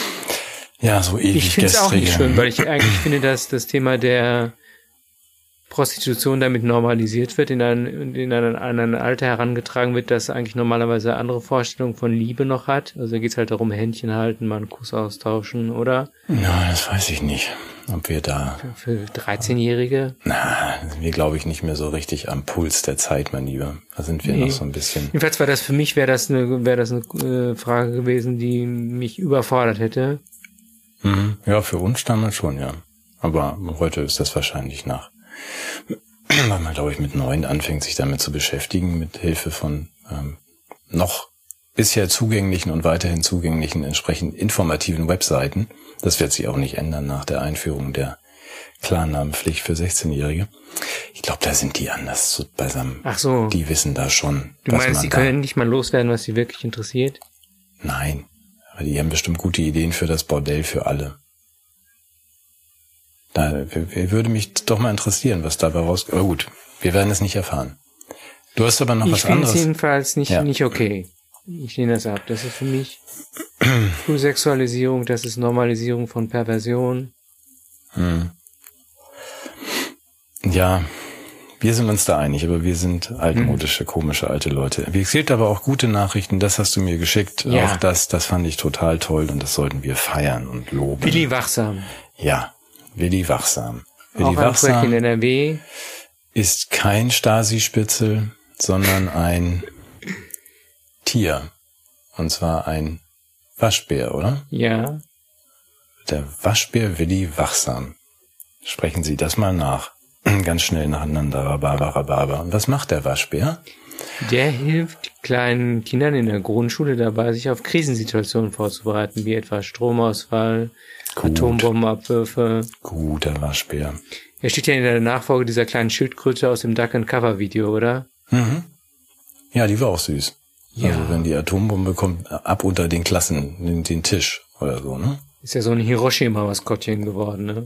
Ja, so ewig Ich finde es auch nicht schön, weil ich eigentlich finde, dass das Thema der Prostitution damit normalisiert wird, in ein Alter herangetragen wird, das eigentlich normalerweise andere Vorstellungen von Liebe noch hat. Also da geht's halt darum, Händchen halten, mal einen Kuss austauschen, oder? Na, das weiß ich nicht, ob wir da... Für 13-Jährige? Na, sind wir, glaube ich, nicht mehr so richtig am Puls der Zeit, mein Lieber. Da sind wir noch so ein bisschen... Jedenfalls war das für mich, wäre das eine Frage gewesen, die mich überfordert hätte. Mhm. Ja, für uns damals schon, ja. Aber heute ist das wahrscheinlich weil man, glaube ich, mit 9 anfängt, sich damit zu beschäftigen, mit Hilfe von noch bisher zugänglichen und weiterhin zugänglichen entsprechend informativen Webseiten. Das wird sich auch nicht ändern nach der Einführung der Klarnamenpflicht für 16-Jährige. Ich glaube, da sind die anders so beisammen. Ach so. Die wissen da schon. Du meinst, die können nicht mal loswerden, was sie wirklich interessiert? Nein, aber die haben bestimmt gute Ideen für das Bordell für alle. Da würde mich doch mal interessieren, was dabei rauskommt. Aber gut, wir werden es nicht erfahren. Du hast aber noch was anderes. Ich finde es jedenfalls nicht okay. Ich lehne das ab. Das ist für mich Frühsexualisierung, das ist Normalisierung von Perversion. Ja, wir sind uns da einig, aber wir sind altmodische, komische alte Leute. Es gibt aber auch gute Nachrichten, das hast du mir geschickt. Ja. Auch das fand ich total toll und das sollten wir feiern und loben. Willi Wachsam. Ja. Willi Wachsam. Willi Wachsam in NRW ist kein Stasi-Spitzel, sondern ein Tier. Und zwar ein Waschbär, oder? Ja. Der Waschbär Willi Wachsam. Sprechen Sie das mal nach. Ganz schnell nacheinander. Rhabarber. Und was macht der Waschbär? Der hilft kleinen Kindern in der Grundschule dabei, sich auf Krisensituationen vorzubereiten, wie etwa Stromausfall, Atombombenabwürfe. Guter Waschbär. Er steht ja in der Nachfolge dieser kleinen Schildkröte aus dem Duck and Cover Video, oder? Mhm. Ja, die war auch süß. Ja. Also wenn die Atombombe kommt, ab unter den Klassen, den Tisch oder so, ne? Ist ja so ein Hiroshima-Maskottchen geworden, ne?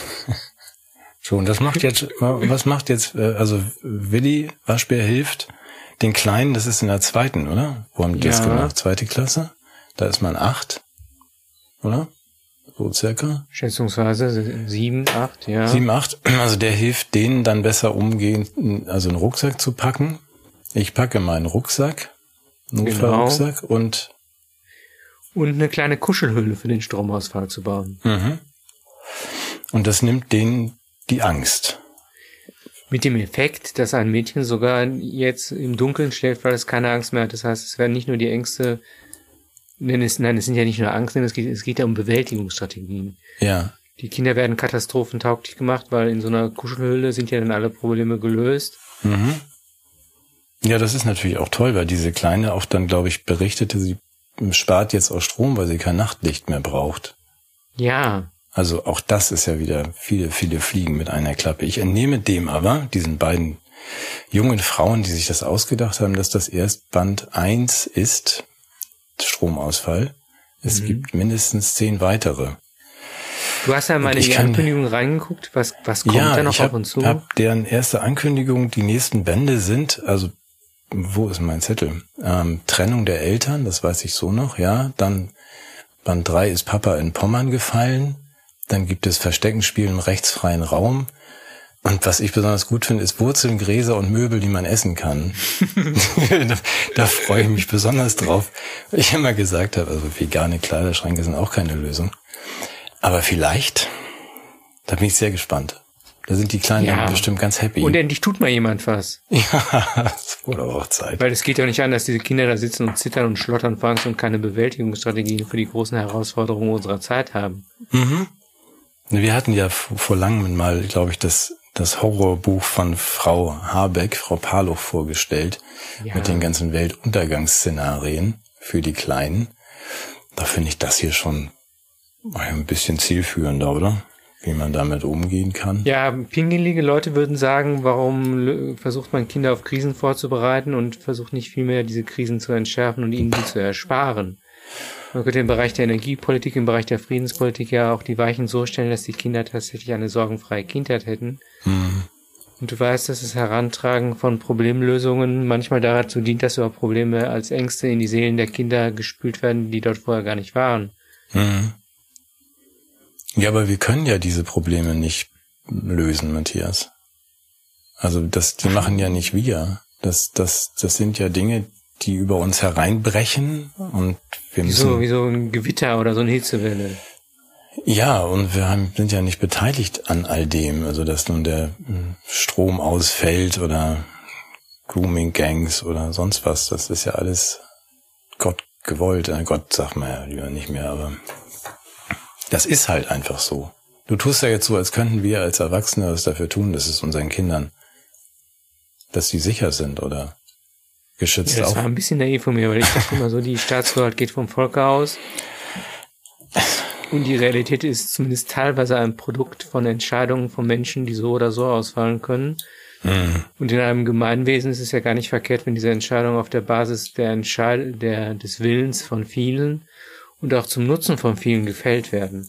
Schon, was macht jetzt, also Willi Waschbär hilft den Kleinen, das ist in der 2., oder? Wo haben die das gemacht? 2. Klasse? Da ist man 8, oder? So circa. Schätzungsweise 7, 8, ja. 7, 8. Also der hilft denen dann besser umgehen, also einen Rucksack zu packen. Ich packe meinen Rucksack, einen Notfallrucksack und eine kleine Kuschelhöhle für den Stromausfall zu bauen. Mhm. Und das nimmt denen die Angst. Mit dem Effekt, dass ein Mädchen sogar jetzt im Dunkeln schläft, weil es keine Angst mehr hat. Das heißt, es werden nicht nur die Ängste, es sind ja nicht nur Angst, es geht ja um Bewältigungsstrategien. Ja. Die Kinder werden katastrophentauglich gemacht, weil in so einer Kuschelhöhle sind ja dann alle Probleme gelöst. Mhm. Ja, das ist natürlich auch toll, weil diese Kleine auch dann, glaube ich, berichtete, sie spart jetzt auch Strom, weil sie kein Nachtlicht mehr braucht. Ja. Also auch das ist ja wieder viele, viele Fliegen mit einer Klappe. Ich entnehme dem aber, diesen beiden jungen Frauen, die sich das ausgedacht haben, dass das erst Band 1 ist, Stromausfall. Es gibt mindestens 10 weitere. Du hast ja mal in die Ankündigung reingeguckt, was kommt da noch auf uns zu? Ich habe deren erste Ankündigung, die nächsten Bände sind, also wo ist mein Zettel? Trennung der Eltern, das weiß ich so noch, ja. Dann Band 3 ist Papa in Pommern gefallen. Dann gibt es Versteckenspiel im rechtsfreien Raum. Und was ich besonders gut finde, ist Wurzeln, Gräser und Möbel, die man essen kann. Da freue ich mich besonders drauf. Weil ich immer gesagt habe, also vegane Kleiderschränke sind auch keine Lösung. Aber vielleicht, da bin ich sehr gespannt. Da sind die Kleinen bestimmt ganz happy. Und endlich tut mal jemand was. Ja, es wurde aber auch Zeit. Weil es geht ja nicht an, dass diese Kinder da sitzen und zittern und schlottern vor Angst und keine Bewältigungsstrategien für die großen Herausforderungen unserer Zeit haben. Mhm. Wir hatten ja vor langem mal, glaube ich, das Horrorbuch von Frau Habeck, Frau Paloch vorgestellt, mit den ganzen Weltuntergangsszenarien für die Kleinen. Da finde ich das hier schon ein bisschen zielführender, oder? Wie man damit umgehen kann. Ja, pingelige Leute würden sagen, warum versucht man Kinder auf Krisen vorzubereiten und versucht nicht vielmehr diese Krisen zu entschärfen und ihnen die zu ersparen. Man könnte im Bereich der Energiepolitik, im Bereich der Friedenspolitik ja auch die Weichen so stellen, dass die Kinder tatsächlich eine sorgenfreie Kindheit hätten. Mhm. Und du weißt, dass das Herantragen von Problemlösungen manchmal dazu dient, dass über Probleme als Ängste in die Seelen der Kinder gespült werden, die dort vorher gar nicht waren. Mhm. Ja, aber wir können ja diese Probleme nicht lösen, Matthias. Also die machen ja nicht wir. Das sind ja Dinge, die über uns hereinbrechen und wir müssen... Wie so ein Gewitter oder so eine Hitzewelle. Ja, und wir sind ja nicht beteiligt an all dem. Also dass nun der Strom ausfällt oder Grooming-Gangs oder sonst was. Das ist ja alles Gott gewollt. Gott sagt man ja lieber nicht mehr, aber das ist halt einfach so. Du tust ja jetzt so, als könnten wir als Erwachsene was dafür tun, dass es unseren Kindern, dass sie sicher sind oder geschützt. Ja, das war ein bisschen naiv von mir, weil ich dachte immer so, die Staatsgewalt geht vom Volke aus. Und die Realität ist zumindest teilweise ein Produkt von Entscheidungen von Menschen, die so oder so ausfallen können. Mhm. Und in einem Gemeinwesen ist es ja gar nicht verkehrt, wenn diese Entscheidungen auf der Basis des Willens von vielen und auch zum Nutzen von vielen gefällt werden.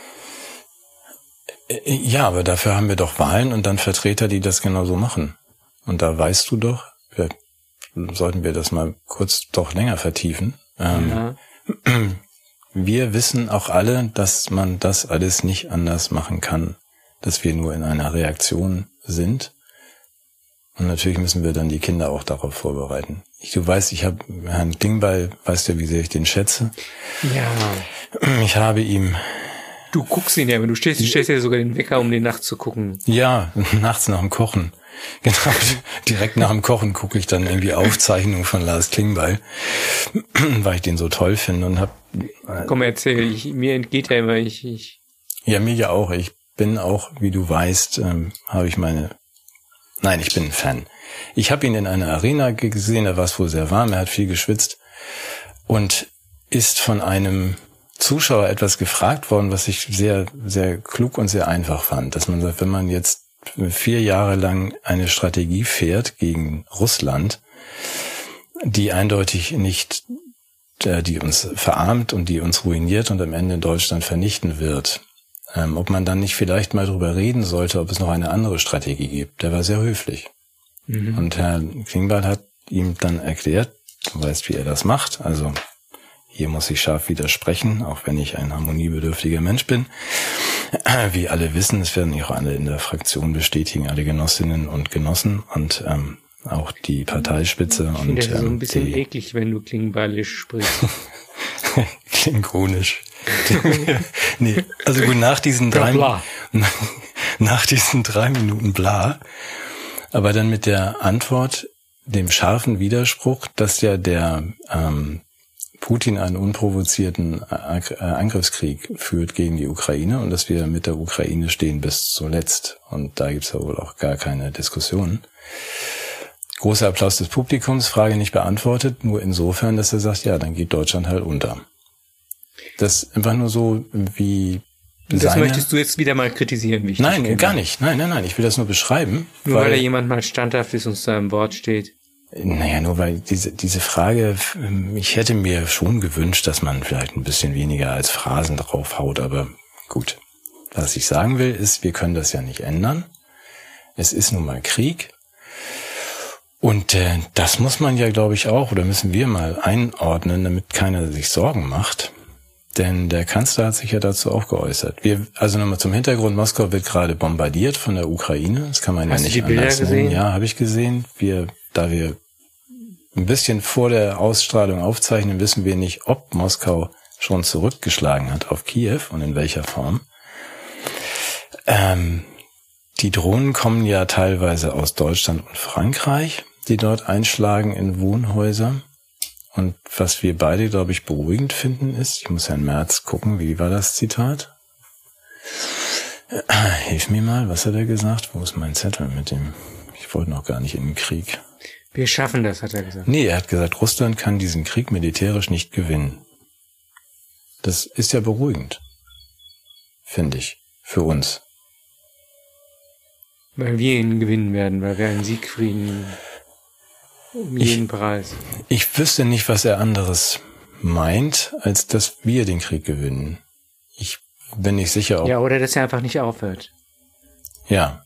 Ja, aber dafür haben wir doch Wahlen und dann Vertreter, die das genauso machen. Und da weißt du doch, sollten wir das mal kurz doch länger vertiefen. Ja. Wir wissen auch alle, dass man das alles nicht anders machen kann, dass wir nur in einer Reaktion sind. Und natürlich müssen wir dann die Kinder auch darauf vorbereiten. Du weißt, ich habe Herrn Klingbeil, weißt du, wie sehr ich den schätze? Ja. Ich habe ihm... Du guckst ihn ja, wenn du stellst ja sogar den Wecker, um den nachts zu gucken. Ja, nachts nach dem Kochen. Genau, direkt nach dem Kochen gucke ich dann irgendwie Aufzeichnungen von Lars Klingbeil, weil ich den so toll finde und Komm, erzähl, mir entgeht ja immer, Ja, mir ja auch. Ich bin auch, wie du weißt, ich bin ein Fan. Ich habe ihn in einer Arena gesehen, da war es wohl sehr warm, er hat viel geschwitzt und ist von einem Zuschauer etwas gefragt worden, was ich sehr, sehr klug und sehr einfach fand, dass man sagt, wenn man jetzt 4 Jahre lang eine Strategie fährt gegen Russland, die eindeutig nicht, die uns verarmt und die uns ruiniert und am Ende Deutschland vernichten wird, ob man dann nicht vielleicht mal drüber reden sollte, ob es noch eine andere Strategie gibt. Der war sehr höflich. Mhm. Und Herr Klingbeil hat ihm dann erklärt, du weißt, wie er das macht, also hier muss ich scharf widersprechen, auch wenn ich ein harmoniebedürftiger Mensch bin. Wie alle wissen, es werden auch alle in der Fraktion bestätigen, alle Genossinnen und Genossen und auch die Parteispitze. Ich finde das so ein bisschen eklig, wenn du klingbeilisch sprichst. Klingonisch. Nee, also gut, nach diesen 3 Minuten bla, aber dann mit der Antwort, dem scharfen Widerspruch, dass ja der Putin einen unprovozierten Angriffskrieg führt gegen die Ukraine und dass wir mit der Ukraine stehen bis zuletzt. Und da gibt's ja wohl auch gar keine Diskussion. Großer Applaus des Publikums, Frage nicht beantwortet, nur insofern, dass er sagt, ja, dann geht Deutschland halt unter. Das ist einfach nur so wie... Das möchtest du jetzt wieder mal kritisieren, wie ich Nein, gar nicht. Nein, ich will das nur beschreiben. Nur weil da jemand mal standhaft ist und zu seinem Wort steht. Naja, nur weil diese Frage, ich hätte mir schon gewünscht, dass man vielleicht ein bisschen weniger als Phrasen draufhaut, aber gut. Was ich sagen will, ist, wir können das ja nicht ändern. Es ist nun mal Krieg. Und das muss man ja, glaube ich, auch, oder müssen wir mal einordnen, damit keiner sich Sorgen macht. Denn der Kanzler hat sich ja dazu auch geäußert. Also nochmal zum Hintergrund, Moskau wird gerade bombardiert von der Ukraine. Das kann man ja nicht anders nennen. Ja, habe ich gesehen. Da wir ein bisschen vor der Ausstrahlung aufzeichnen, wissen wir nicht, ob Moskau schon zurückgeschlagen hat auf Kiew und in welcher Form. Die Drohnen kommen ja teilweise aus Deutschland und Frankreich, die dort einschlagen in Wohnhäuser. Und was wir beide, glaube ich, beruhigend finden ist, ich muss Herrn Merz gucken, wie war das Zitat? Hilf mir mal, was hat er gesagt? Wo ist mein Zettel mit dem? Ich wollte noch gar nicht in den Krieg. Wir schaffen das, hat er gesagt. Nee, er hat gesagt, Russland kann diesen Krieg militärisch nicht gewinnen. Das ist ja beruhigend, finde ich, für uns. Weil wir ihn gewinnen werden, weil wir einen Siegfrieden um jeden Preis. Ich wüsste nicht, was er anderes meint, als dass wir den Krieg gewinnen. Ich bin nicht sicher, ob... Ja, oder dass er einfach nicht aufhört. Ja.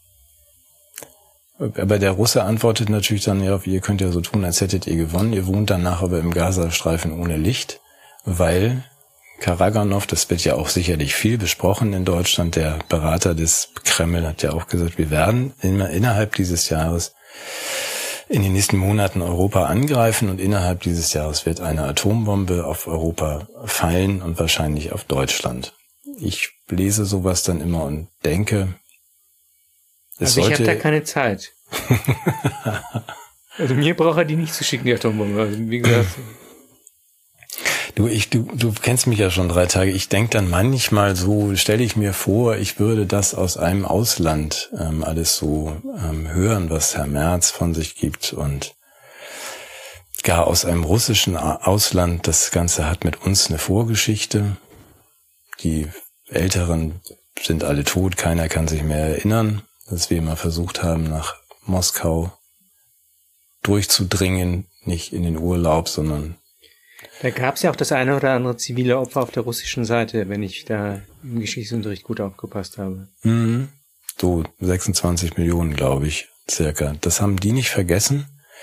Aber der Russe antwortet natürlich dann, ja, ihr könnt ja so tun, als hättet ihr gewonnen. Ihr wohnt danach aber im Gazastreifen ohne Licht, weil Karaganov, das wird ja auch sicherlich viel besprochen in Deutschland. Der Berater des Kreml hat ja auch gesagt, wir werden innerhalb dieses Jahres in den nächsten Monaten Europa angreifen und innerhalb dieses Jahres wird eine Atombombe auf Europa fallen und wahrscheinlich auf Deutschland. Ich lese sowas dann immer und denke, also ich habe da keine Zeit. Also mir braucht er die nicht zu schicken, die Atombombe. Also wie gesagt. Du kennst mich ja schon 3 Tage. Ich denke dann manchmal so, stelle ich mir vor, ich würde das aus einem Ausland alles so hören, was Herr Merz von sich gibt und gar aus einem russischen Ausland. Das Ganze hat mit uns eine Vorgeschichte. Die Älteren sind alle tot, keiner kann sich mehr erinnern, dass wir mal versucht haben, nach Moskau durchzudringen, nicht in den Urlaub, sondern... Da gab es ja auch das eine oder andere zivile Opfer auf der russischen Seite, wenn ich da im Geschichtsunterricht gut aufgepasst habe. Mhm. So 26 Millionen, glaube ich, circa. Das haben die nicht vergessen.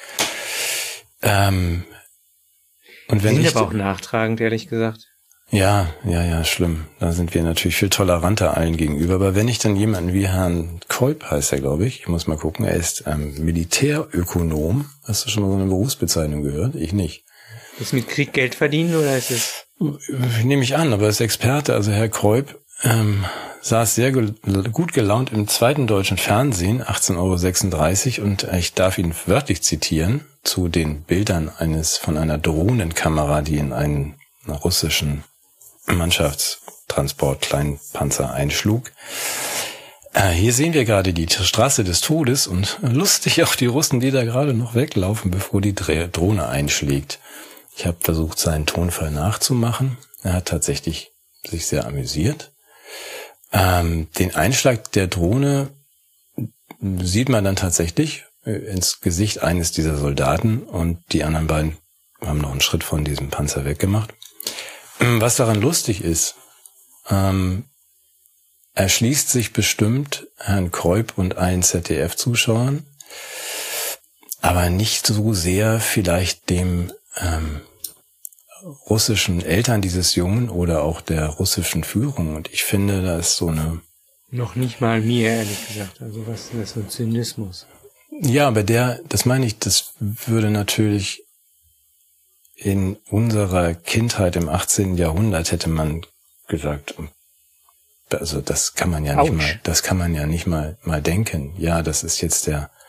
Und wenn die sind aber auch nachtragend, ehrlich gesagt. Ja, schlimm. Da sind wir natürlich viel toleranter allen gegenüber. Aber wenn ich dann jemanden wie Herrn Kolb, heißt er, glaube ich muss mal gucken, er ist Militärökonom. Hast du schon mal so eine Berufsbezeichnung gehört? Ich nicht. Ist mit Krieg Geld verdienen oder ist es? Nehme ich an, aber er ist Experte. Also Herr Kolb saß sehr gut gelaunt im zweiten deutschen Fernsehen, 18,36 € und ich darf ihn wörtlich zitieren zu den Bildern von einer Drohnenkamera, die in einen russischen Mannschaftstransport Kleinpanzer einschlug. Hier sehen wir gerade die Straße des Todes und lustig auch die Russen, die da gerade noch weglaufen, bevor die Drohne einschlägt. Ich habe versucht, seinen Tonfall nachzumachen. Er hat tatsächlich sich sehr amüsiert. Den Einschlag der Drohne sieht man dann tatsächlich ins Gesicht eines dieser Soldaten und die anderen beiden haben noch einen Schritt von diesem Panzer weggemacht. Was daran lustig ist, erschließt sich bestimmt Herrn Kolb und allen ZDF-Zuschauern, aber nicht so sehr vielleicht dem russischen Eltern dieses Jungen oder auch der russischen Führung. Und ich finde, da ist so eine... Noch nicht mal mir, ehrlich gesagt. Also was ist das für ein Zynismus? Ja, aber das meine ich, das würde natürlich in unserer Kindheit im 18. Jahrhundert hätte man gesagt, also das kann man ja nicht mal denken. Ja, das ist jetzt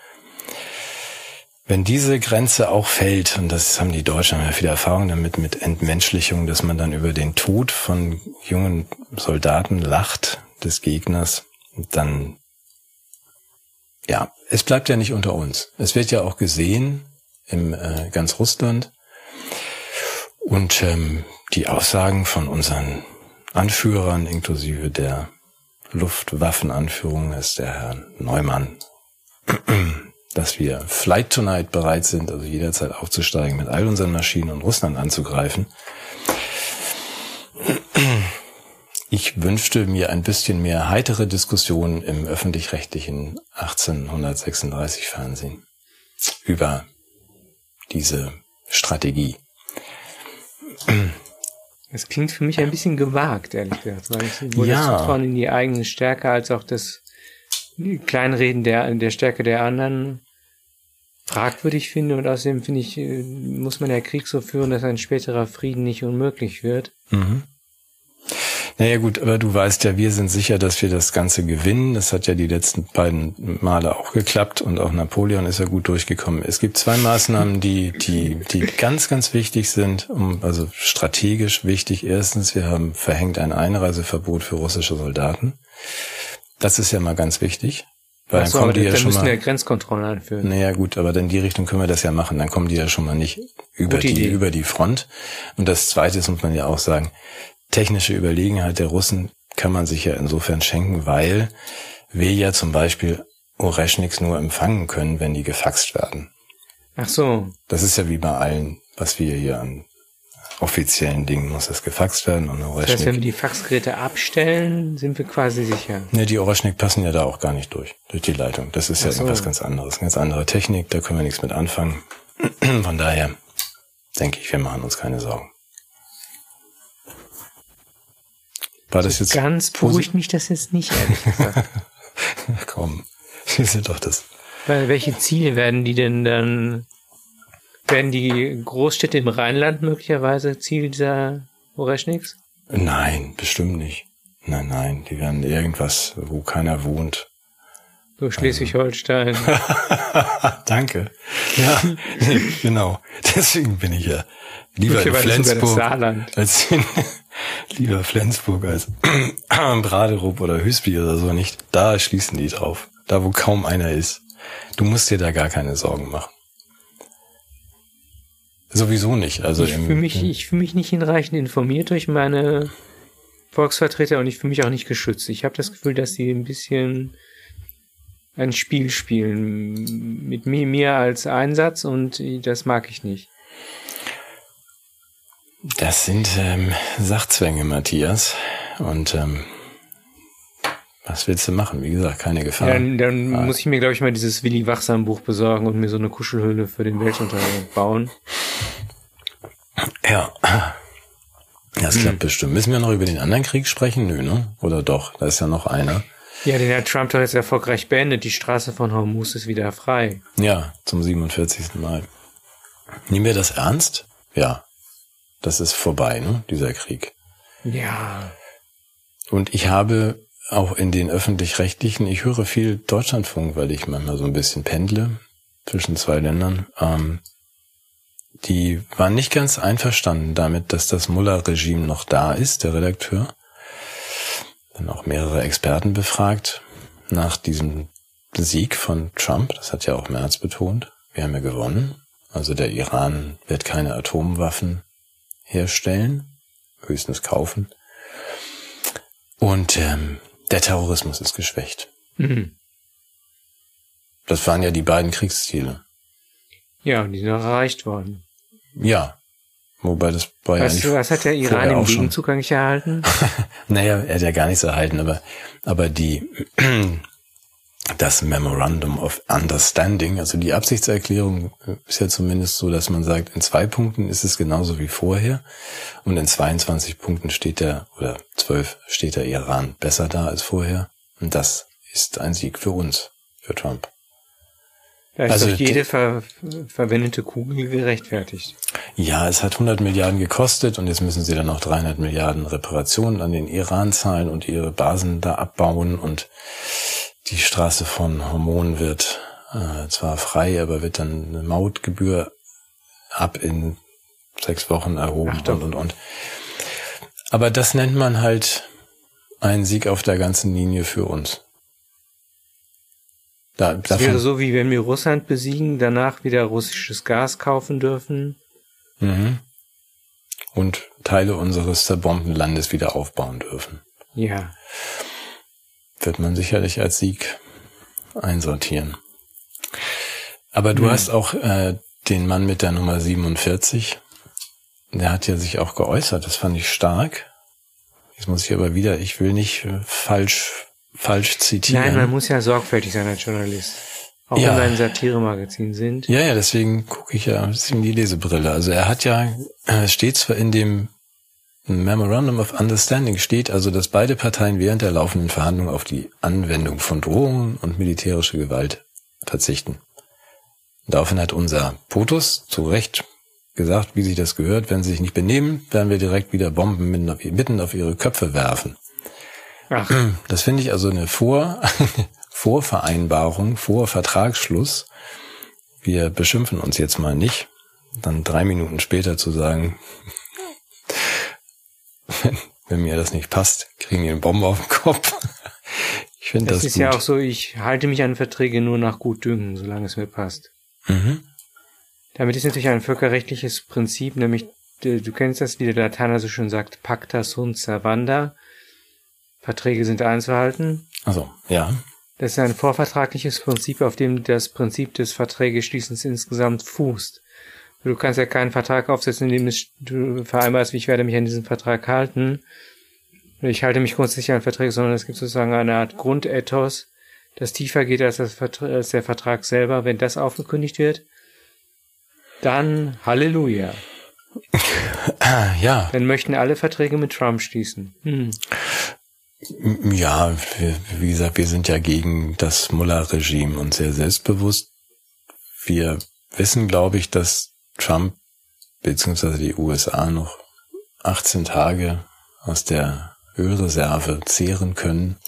wenn diese Grenze auch fällt, und das haben die Deutschen ja viel Erfahrung damit, mit Entmenschlichung, dass man dann über den Tod von jungen Soldaten lacht, des Gegners, dann, ja, es bleibt ja nicht unter uns. Es wird ja auch gesehen in ganz Russland und die Aussagen von unseren Anführern, inklusive der Luftwaffenanführung, ist der Herr Neumann, dass wir Flight Tonight bereit sind, also jederzeit aufzusteigen mit all unseren Maschinen und Russland anzugreifen. Ich wünschte mir ein bisschen mehr heitere Diskussionen im öffentlich-rechtlichen 1836 Fernsehen über diese Strategie. Das klingt für mich ein bisschen gewagt, ehrlich gesagt, weil ich sowohl das Vertrauen in die eigene Stärke als auch das Kleinreden der Stärke der anderen fragwürdig finde, und außerdem finde ich, muss man ja Krieg so führen, dass ein späterer Frieden nicht unmöglich wird. Mhm. Naja gut, aber du weißt ja, wir sind sicher, dass wir das Ganze gewinnen. Das hat ja die letzten beiden Male auch geklappt und auch Napoleon ist ja gut durchgekommen. Es gibt 2 Maßnahmen, die ganz, ganz wichtig sind, also strategisch wichtig. Erstens, wir haben verhängt ein Einreiseverbot für russische Soldaten. Das ist ja mal ganz wichtig. Weil dann kommen die ja schon mal. Dann müssen wir Grenzkontrollen einführen. Naja gut, aber in die Richtung können wir das ja machen. Dann kommen die ja schon mal nicht über die Front. Und das Zweite ist, muss man ja auch sagen, technische Überlegenheit der Russen kann man sich ja insofern schenken, weil wir ja zum Beispiel Oreschniks nur empfangen können, wenn die gefaxt werden. Ach so. Das ist ja wie bei allen, was wir hier an offiziellen Dingen, muss das gefaxt werden. Und das heißt, wenn wir die Faxgeräte abstellen, sind wir quasi sicher. Ne, die Oreschnik passen ja da auch gar nicht durch die Leitung. Das ist ja irgendwas ganz anderes, ganz andere Technik, da können wir nichts mit anfangen. Von daher denke ich, wir machen uns keine Sorgen. War das jetzt ganz beruhigt mich das jetzt nicht, ehrlich gesagt. Komm, wir sind doch das. Weil welche Ziele werden die denn dann? Werden die Großstädte im Rheinland möglicherweise Ziel dieser Oreschniks? Nein, bestimmt nicht. Nein, die werden irgendwas, wo keiner wohnt. So Schleswig-Holstein. Danke. Ja, genau. Deswegen bin ich ja lieber in Flensburg als lieber Flensburg als Braderup oder Hüsby oder so nicht. Da schließen die drauf. Da, wo kaum einer ist. Du musst dir da gar keine Sorgen machen. Sowieso nicht. Also ich fühle mich nicht hinreichend informiert durch meine Volksvertreter und ich fühle mich auch nicht geschützt. Ich habe das Gefühl, dass sie ein bisschen ein Spiel spielen mit mir als Einsatz und das mag ich nicht. Das sind Sachzwänge, Matthias. Und was willst du machen? Wie gesagt, keine Gefahr. Ja, dann muss ich mir, glaube ich, mal dieses Willi Wachsam-Buch besorgen und mir so eine Kuschelhöhle für den Weltuntergang bauen. Ja, das klappt bestimmt. Müssen wir noch über den anderen Krieg sprechen? Nö, ne? Oder doch? Da ist ja noch einer. Ja, den hat Trump doch jetzt erfolgreich beendet. Die Straße von Hormuz ist wieder frei. Ja, zum 47. Mal. Nehmen wir das ernst? Ja. Das ist vorbei, ne? Dieser Krieg. Ja. Und ich habe auch in den Öffentlich-Rechtlichen, ich höre viel Deutschlandfunk, weil ich manchmal so ein bisschen pendle zwischen zwei Ländern, die waren nicht ganz einverstanden damit, dass das Mullah-Regime noch da ist, der Redakteur. Dann auch mehrere Experten befragt nach diesem Sieg von Trump. Das hat ja auch Merz betont. Wir haben ja gewonnen. Also der Iran wird keine Atomwaffen herstellen, höchstens kaufen. Und der Terrorismus ist geschwächt. Mhm. Das waren ja die beiden Kriegsziele. Ja, die sind auch erreicht worden. Ja, wobei das war weißt ja nicht. Was hat der Iran im Gegenzug eigentlich erhalten? Naja, er hat ja gar nichts erhalten, aber das Memorandum of Understanding, also die Absichtserklärung ist ja zumindest so, dass man sagt, in 2 Punkten ist es genauso wie vorher und in 22 Punkten oder 12 steht der Iran besser da als vorher und das ist ein Sieg für uns, für Trump. Da ist also doch jede verwendete Kugel gerechtfertigt. Ja, es hat 100 Milliarden gekostet und jetzt müssen sie dann noch 300 Milliarden Reparationen an den Iran zahlen und ihre Basen da abbauen und die Straße von Hormon wird zwar frei, aber wird dann eine Mautgebühr ab in 6 Wochen erhoben und. Aber das nennt man halt einen Sieg auf der ganzen Linie für uns. Das wäre so, wie wenn wir Russland besiegen, danach wieder russisches Gas kaufen dürfen. Mhm. Und Teile unseres zerbombten Landes wieder aufbauen dürfen. Ja. Wird man sicherlich als Sieg einsortieren. Aber du hast auch den Mann mit der Nummer 47, der hat ja sich auch geäußert, das fand ich stark. Jetzt muss ich aber wieder, ich will nicht falsch zitieren. Nein, man muss ja sorgfältig sein als Journalist. Auch wenn wir ein Satiremagazin sind. Ja, deswegen gucke ich ja ein bisschen die Lesebrille. Also er hat ja, steht zwar in dem Memorandum of Understanding steht also, dass beide Parteien während der laufenden Verhandlungen auf die Anwendung von Drohungen und militärische Gewalt verzichten. Daraufhin hat unser POTUS zu Recht gesagt, wie sich das gehört, wenn sie sich nicht benehmen, werden wir direkt wieder Bomben mitten auf ihre Köpfe werfen. Ach. Das finde ich also eine Vorvereinbarung, vor Vertragsschluss. Wir beschimpfen uns jetzt mal nicht. Dann 3 Minuten später zu sagen, wenn mir das nicht passt, kriegen wir eine Bombe auf den Kopf. Ich finde das gut. Das ist ja auch so, ich halte mich an Verträge nur nach Gutdünken, solange es mir passt. Mhm. Damit ist natürlich ein völkerrechtliches Prinzip, nämlich, du kennst das, wie der Latiner so schön sagt, pacta sunt servanda. Verträge sind einzuhalten. Also, ja. Das ist ein vorvertragliches Prinzip, auf dem das Prinzip des Verträgeschließens insgesamt fußt. Du kannst ja keinen Vertrag aufsetzen, in dem du vereinbarst, wie ich werde mich an diesen Vertrag halten. Ich halte mich grundsätzlich an Verträge, sondern es gibt sozusagen eine Art Grundethos, das tiefer geht als der Vertrag selber. Wenn das aufgekündigt wird, dann Halleluja. Ja. Dann möchten alle Verträge mit Trump schließen. Ja, wie gesagt, wir sind ja gegen das Mullah-Regime und sehr selbstbewusst. Wir wissen, glaube ich, dass Trump bzw. die USA noch 18 Tage aus der Ölreserve zehren können.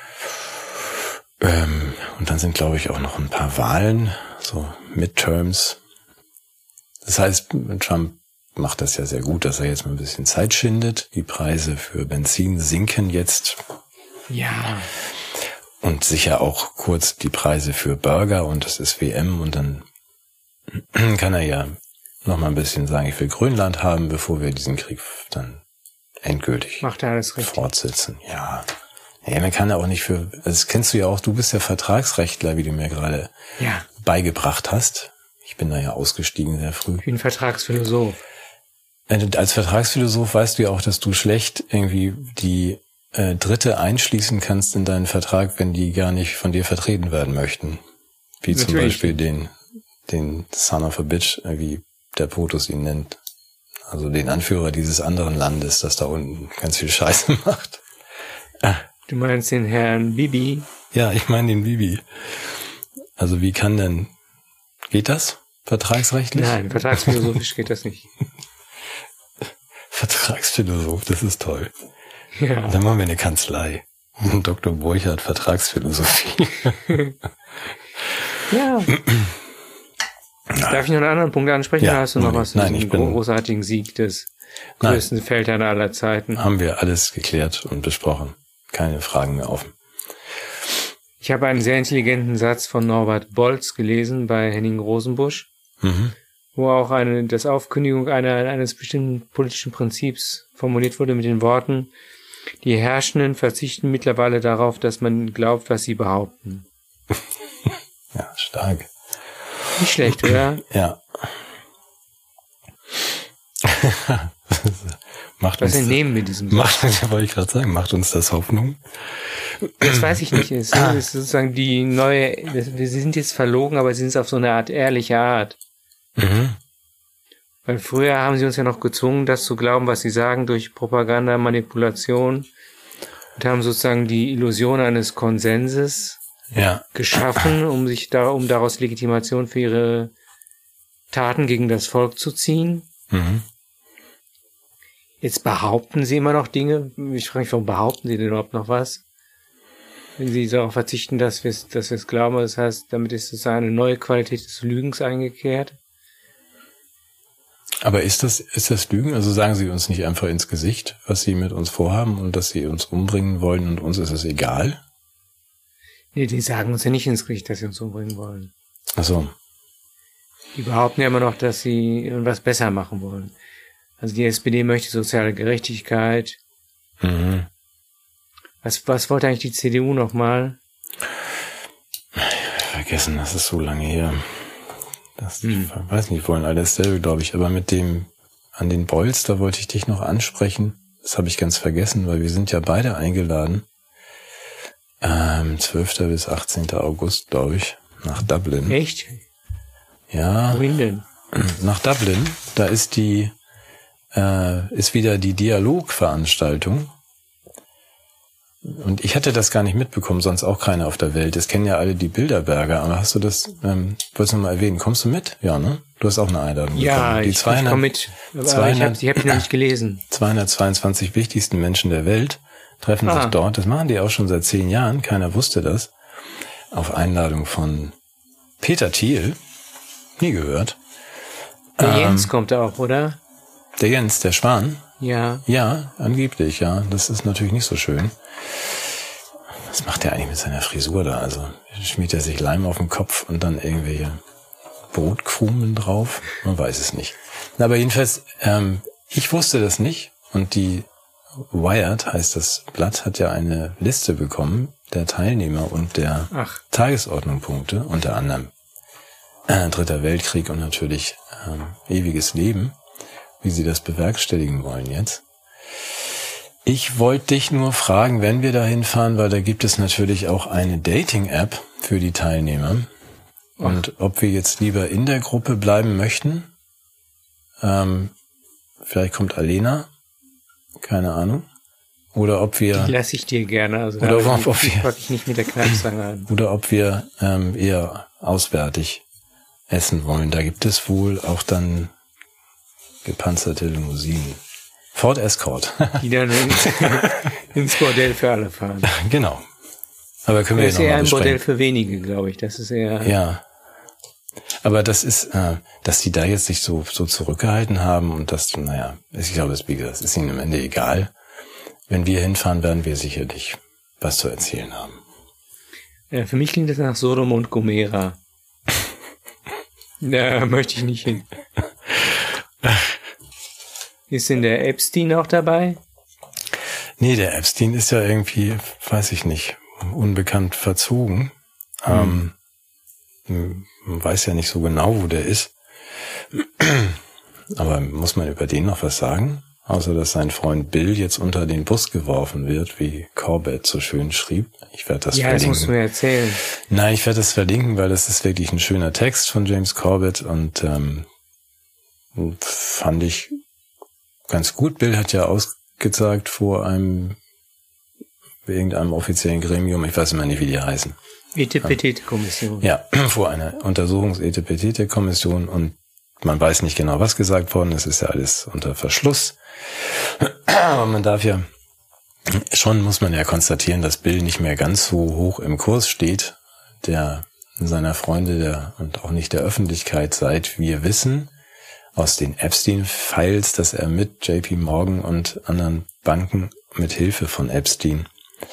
Und dann sind, glaube ich, auch noch ein paar Wahlen, so Midterms. Das heißt, Trump macht das ja sehr gut, dass er jetzt mal ein bisschen Zeit schindet. Die Preise für Benzin sinken jetzt. Ja. Und sicher auch kurz die Preise für Burger und das ist WM. Und dann kann er ja noch mal ein bisschen sagen, ich will Grönland haben, bevor wir diesen Krieg dann endgültig macht er alles richtig fortsetzen. Ja. Ja, man kann ja auch nicht das kennst du ja auch, du bist ja Vertragsrechtler, wie du mir gerade beigebracht hast. Ich bin da ja ausgestiegen sehr früh. Ich bin Vertragsphilosoph. Als Vertragsphilosoph weißt du ja auch, dass du schlecht irgendwie die Dritte einschließen kannst in deinen Vertrag, wenn die gar nicht von dir vertreten werden möchten. Wie natürlich. Zum Beispiel den Son of a Bitch, wie der Protus ihn nennt. Also den Anführer dieses anderen Landes, das da unten ganz viel Scheiße macht. Du meinst den Herrn Bibi? Ja, ich meine den Bibi. Also geht das vertragsrechtlich? Nein, vertragsphilosophisch geht das nicht. Vertragsphilosoph, das ist toll. Ja. Dann machen wir eine Kanzlei. Dr. Burchard, Vertragsphilosophie. Ja. Darf ich noch einen anderen Punkt ansprechen? Oder hast du noch was zu diesem großartigen Sieg des größten Feldherrn aller Zeiten? Haben wir alles geklärt und besprochen. Keine Fragen mehr offen. Ich habe einen sehr intelligenten Satz von Norbert Bolz gelesen bei Henning Rosenbusch, wo auch das Aufkündigung eines bestimmten politischen Prinzips formuliert wurde mit den Worten: Die Herrschenden verzichten mittlerweile darauf, dass man glaubt, was sie behaupten. Ja, stark. Nicht schlecht, oder? Ja. Was entnehmen wir diesem Satz? Wollte ich gerade sagen, macht uns das Hoffnung? Das weiß ich nicht. Es ist sozusagen wir sind jetzt verlogen, aber sie sind es auf so eine Art ehrliche Art. Weil früher haben sie uns ja noch gezwungen, das zu glauben, was sie sagen, durch Propaganda, Manipulation, und haben sozusagen die Illusion eines Konsenses geschaffen, um daraus Legitimation für ihre Taten gegen das Volk zu ziehen. Jetzt behaupten sie immer noch Dinge. Ich frage mich, warum behaupten sie denn überhaupt noch was? Wenn sie darauf verzichten, dass wir es glauben, das heißt, damit ist es eine neue Qualität des Lügens eingekehrt. Aber ist das Lügen? Also sagen sie uns nicht einfach ins Gesicht, was sie mit uns vorhaben und dass sie uns umbringen wollen und uns ist es egal? Nee, die sagen uns ja nicht ins Gesicht, dass sie uns umbringen wollen. Ach so. Die behaupten ja immer noch, dass sie was besser machen wollen. Also die SPD möchte soziale Gerechtigkeit. Was wollte eigentlich die CDU nochmal? Vergessen, das ist so lange her. Ich weiß nicht, wollen alles dasselbe, glaube ich. Aber an den Bolz, da wollte ich dich noch ansprechen. Das habe ich ganz vergessen, weil wir sind ja beide eingeladen. 12. bis 18. August, glaube ich, nach Dublin. Echt? Ja. Wohin denn? Nach Dublin. Da ist ist wieder die Dialogveranstaltung. Und ich hatte das gar nicht mitbekommen, sonst auch keiner auf der Welt. Es kennen ja alle die Bilderberger, aber hast du das, wolltest du mal erwähnen? Kommst du mit? Ja, ne? Du hast auch eine Einladung bekommen. Ich komme mit. Aber ich hab die noch nicht gelesen. 222 wichtigsten Menschen der Welt treffen sich dort. Das machen die auch schon seit 10 Jahren. Keiner wusste das. Auf Einladung von Peter Thiel. Nie gehört. Der Jens kommt auch, oder? Der Jens, der Schwan? Ja. Ja, angeblich, ja. Das ist natürlich nicht so schön. Was macht er eigentlich mit seiner Frisur da? Also schmiert er sich Leim auf den Kopf und dann irgendwelche Brotkrumen drauf? Man weiß es nicht. Aber jedenfalls, ich wusste das nicht und die Wired, heißt das Blatt, hat ja eine Liste bekommen der Teilnehmer und der Tagesordnungspunkte, unter anderem Dritter Weltkrieg und natürlich ewiges Leben, wie sie das bewerkstelligen wollen jetzt. Ich wollte dich nur fragen, wenn wir da hinfahren, weil da gibt es natürlich auch eine Dating-App für die Teilnehmer. Und ob wir jetzt lieber in der Gruppe bleiben möchten. Vielleicht kommt Alena, keine Ahnung. Oder ob wir... Die lasse ich dir gerne. Also oder ob wir packe ich nicht mit der Kneipstange an. Oder ob wir eher auswärtig essen wollen. Da gibt es wohl auch dann gepanzerte Limousinen. Ford Escort. Die dann ins Bordell für alle fahren. Genau. Aber können wir das ist eher ein Bordell für wenige, glaube ich. Das ist eher... Ja. Aber das ist, dass die da jetzt sich so zurückgehalten haben und das, naja, ich glaube, das ist ihnen am Ende egal. Wenn wir hinfahren, werden wir sicherlich was zu erzählen haben. Ja, für mich klingt das nach Sodom und Gomorra. Da möchte ich nicht hin. Ist denn der Epstein auch dabei? Nee, der Epstein ist ja irgendwie, weiß ich nicht, unbekannt verzogen. Man weiß ja nicht so genau, wo der ist. Aber muss man über den noch was sagen? Außer, dass sein Freund Bill jetzt unter den Bus geworfen wird, wie Corbett so schön schrieb. Ich werde das verlinken. Ja, das musst du mir erzählen. Nein, ich werde das verlinken, weil das ist wirklich ein schöner Text von James Corbett und fand ich ganz gut. Bill hat ja ausgesagt vor irgendeinem offiziellen Gremium, ich weiß immer nicht, wie die heißen. Etepetete-Kommission. Ja, vor einer Untersuchungs-Etepetete-Kommission und man weiß nicht genau, was gesagt worden ist. Es ist ja alles unter Verschluss. Aber man darf ja, schon muss man ja konstatieren, dass Bill nicht mehr ganz so hoch im Kurs steht, der seiner Freunde und auch nicht der Öffentlichkeit, seit wir wissen aus den Epstein-Files, dass er mit JP Morgan und anderen Banken mit Hilfe von Epstein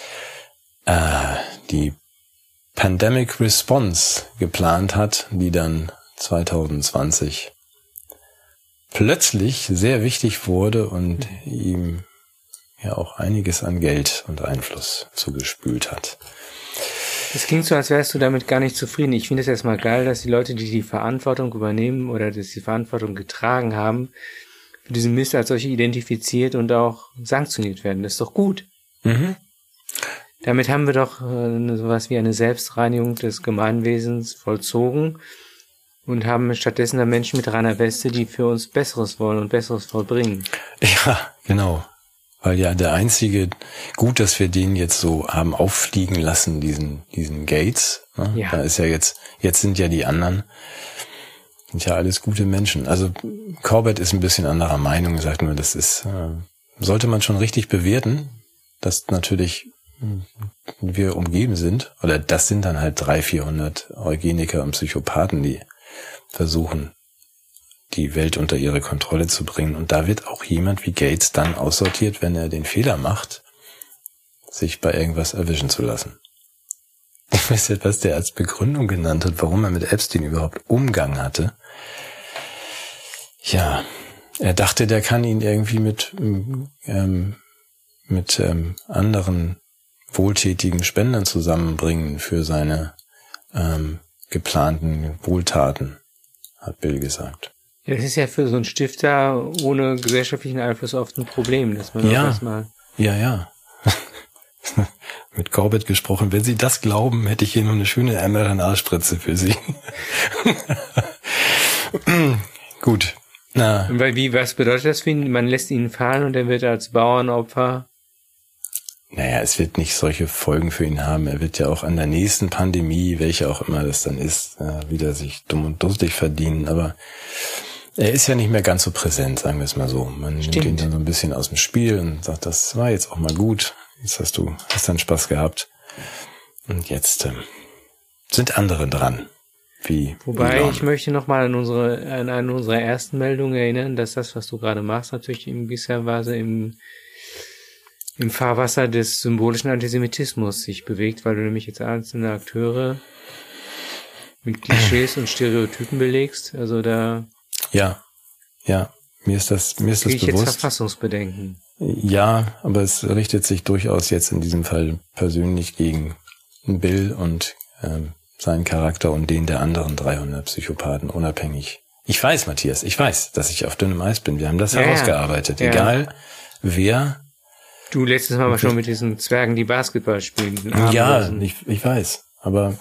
die Pandemic Response geplant hat, die dann 2020 plötzlich sehr wichtig wurde und ihm ja auch einiges an Geld und Einfluss zugespült hat. Das klingt so, als wärst du damit gar nicht zufrieden. Ich finde es erstmal geil, dass die Leute, die die Verantwortung übernehmen oder dass die Verantwortung getragen haben, für diesen Mist als solche identifiziert und auch sanktioniert werden. Das ist doch gut. Mhm. Damit haben wir doch sowas wie eine Selbstreinigung des Gemeinwesens vollzogen und haben stattdessen da Menschen mit reiner Weste, die für uns Besseres wollen und Besseres vollbringen. Ja, genau. Weil ja der einzige, gut, dass wir den jetzt so haben auffliegen lassen, diesen Gates. Ne? Ja. Da ist ja jetzt sind ja die anderen, sind ja alles gute Menschen. Also Corbett ist ein bisschen anderer Meinung, sagt nur, das ist, sollte man schon richtig bewerten, dass natürlich wir umgeben sind, oder das sind dann halt 300-400 Eugeniker und Psychopathen, die versuchen, die Welt unter ihre Kontrolle zu bringen. Und da wird auch jemand wie Gates dann aussortiert, wenn er den Fehler macht, sich bei irgendwas erwischen zu lassen. Ich weiß nicht, was der als Begründung genannt hat, warum er mit Epstein überhaupt Umgang hatte. Ja, er dachte, der kann ihn irgendwie mit anderen wohltätigen Spendern zusammenbringen für seine geplanten Wohltaten, hat Bill gesagt. Ja, das ist ja für so einen Stifter ohne gesellschaftlichen Einfluss oft ein Problem, dass man das mal... Ja. Mit Corbett gesprochen, wenn Sie das glauben, hätte ich hier noch eine schöne mRNA-Spritze für Sie. Gut. Na. Was bedeutet das für ihn? Man lässt ihn fallen und er wird als Bauernopfer... Naja, es wird nicht solche Folgen für ihn haben. Er wird ja auch an der nächsten Pandemie, welche auch immer das dann ist, wieder sich dumm und dusselig verdienen. Aber er ist ja nicht mehr ganz so präsent, sagen wir es mal so. Man nimmt ihn dann so ein bisschen aus dem Spiel und sagt, das war jetzt auch mal gut. Jetzt hast dann Spaß gehabt. Und jetzt sind andere dran. Wobei, Elon. Ich möchte nochmal an eine unserer ersten Meldungen erinnern, dass das, was du gerade machst, natürlich in gewisser Weise im Fahrwasser des symbolischen Antisemitismus sich bewegt, weil du nämlich jetzt einzelne Akteure mit Klischees und Stereotypen belegst. Also da... Ja, mir ist das bewusst. Kriege ich jetzt Verfassungsbedenken. Ja, aber es richtet sich durchaus jetzt in diesem Fall persönlich gegen Bill und seinen Charakter und den der anderen 300 Psychopathen unabhängig. Ich weiß, Matthias, dass ich auf dünnem Eis bin. Wir haben das herausgearbeitet. Ja. Egal, wer... Du letztes Mal schon mit diesen Zwergen, die Basketball spielen. Ja, ich weiß. Aber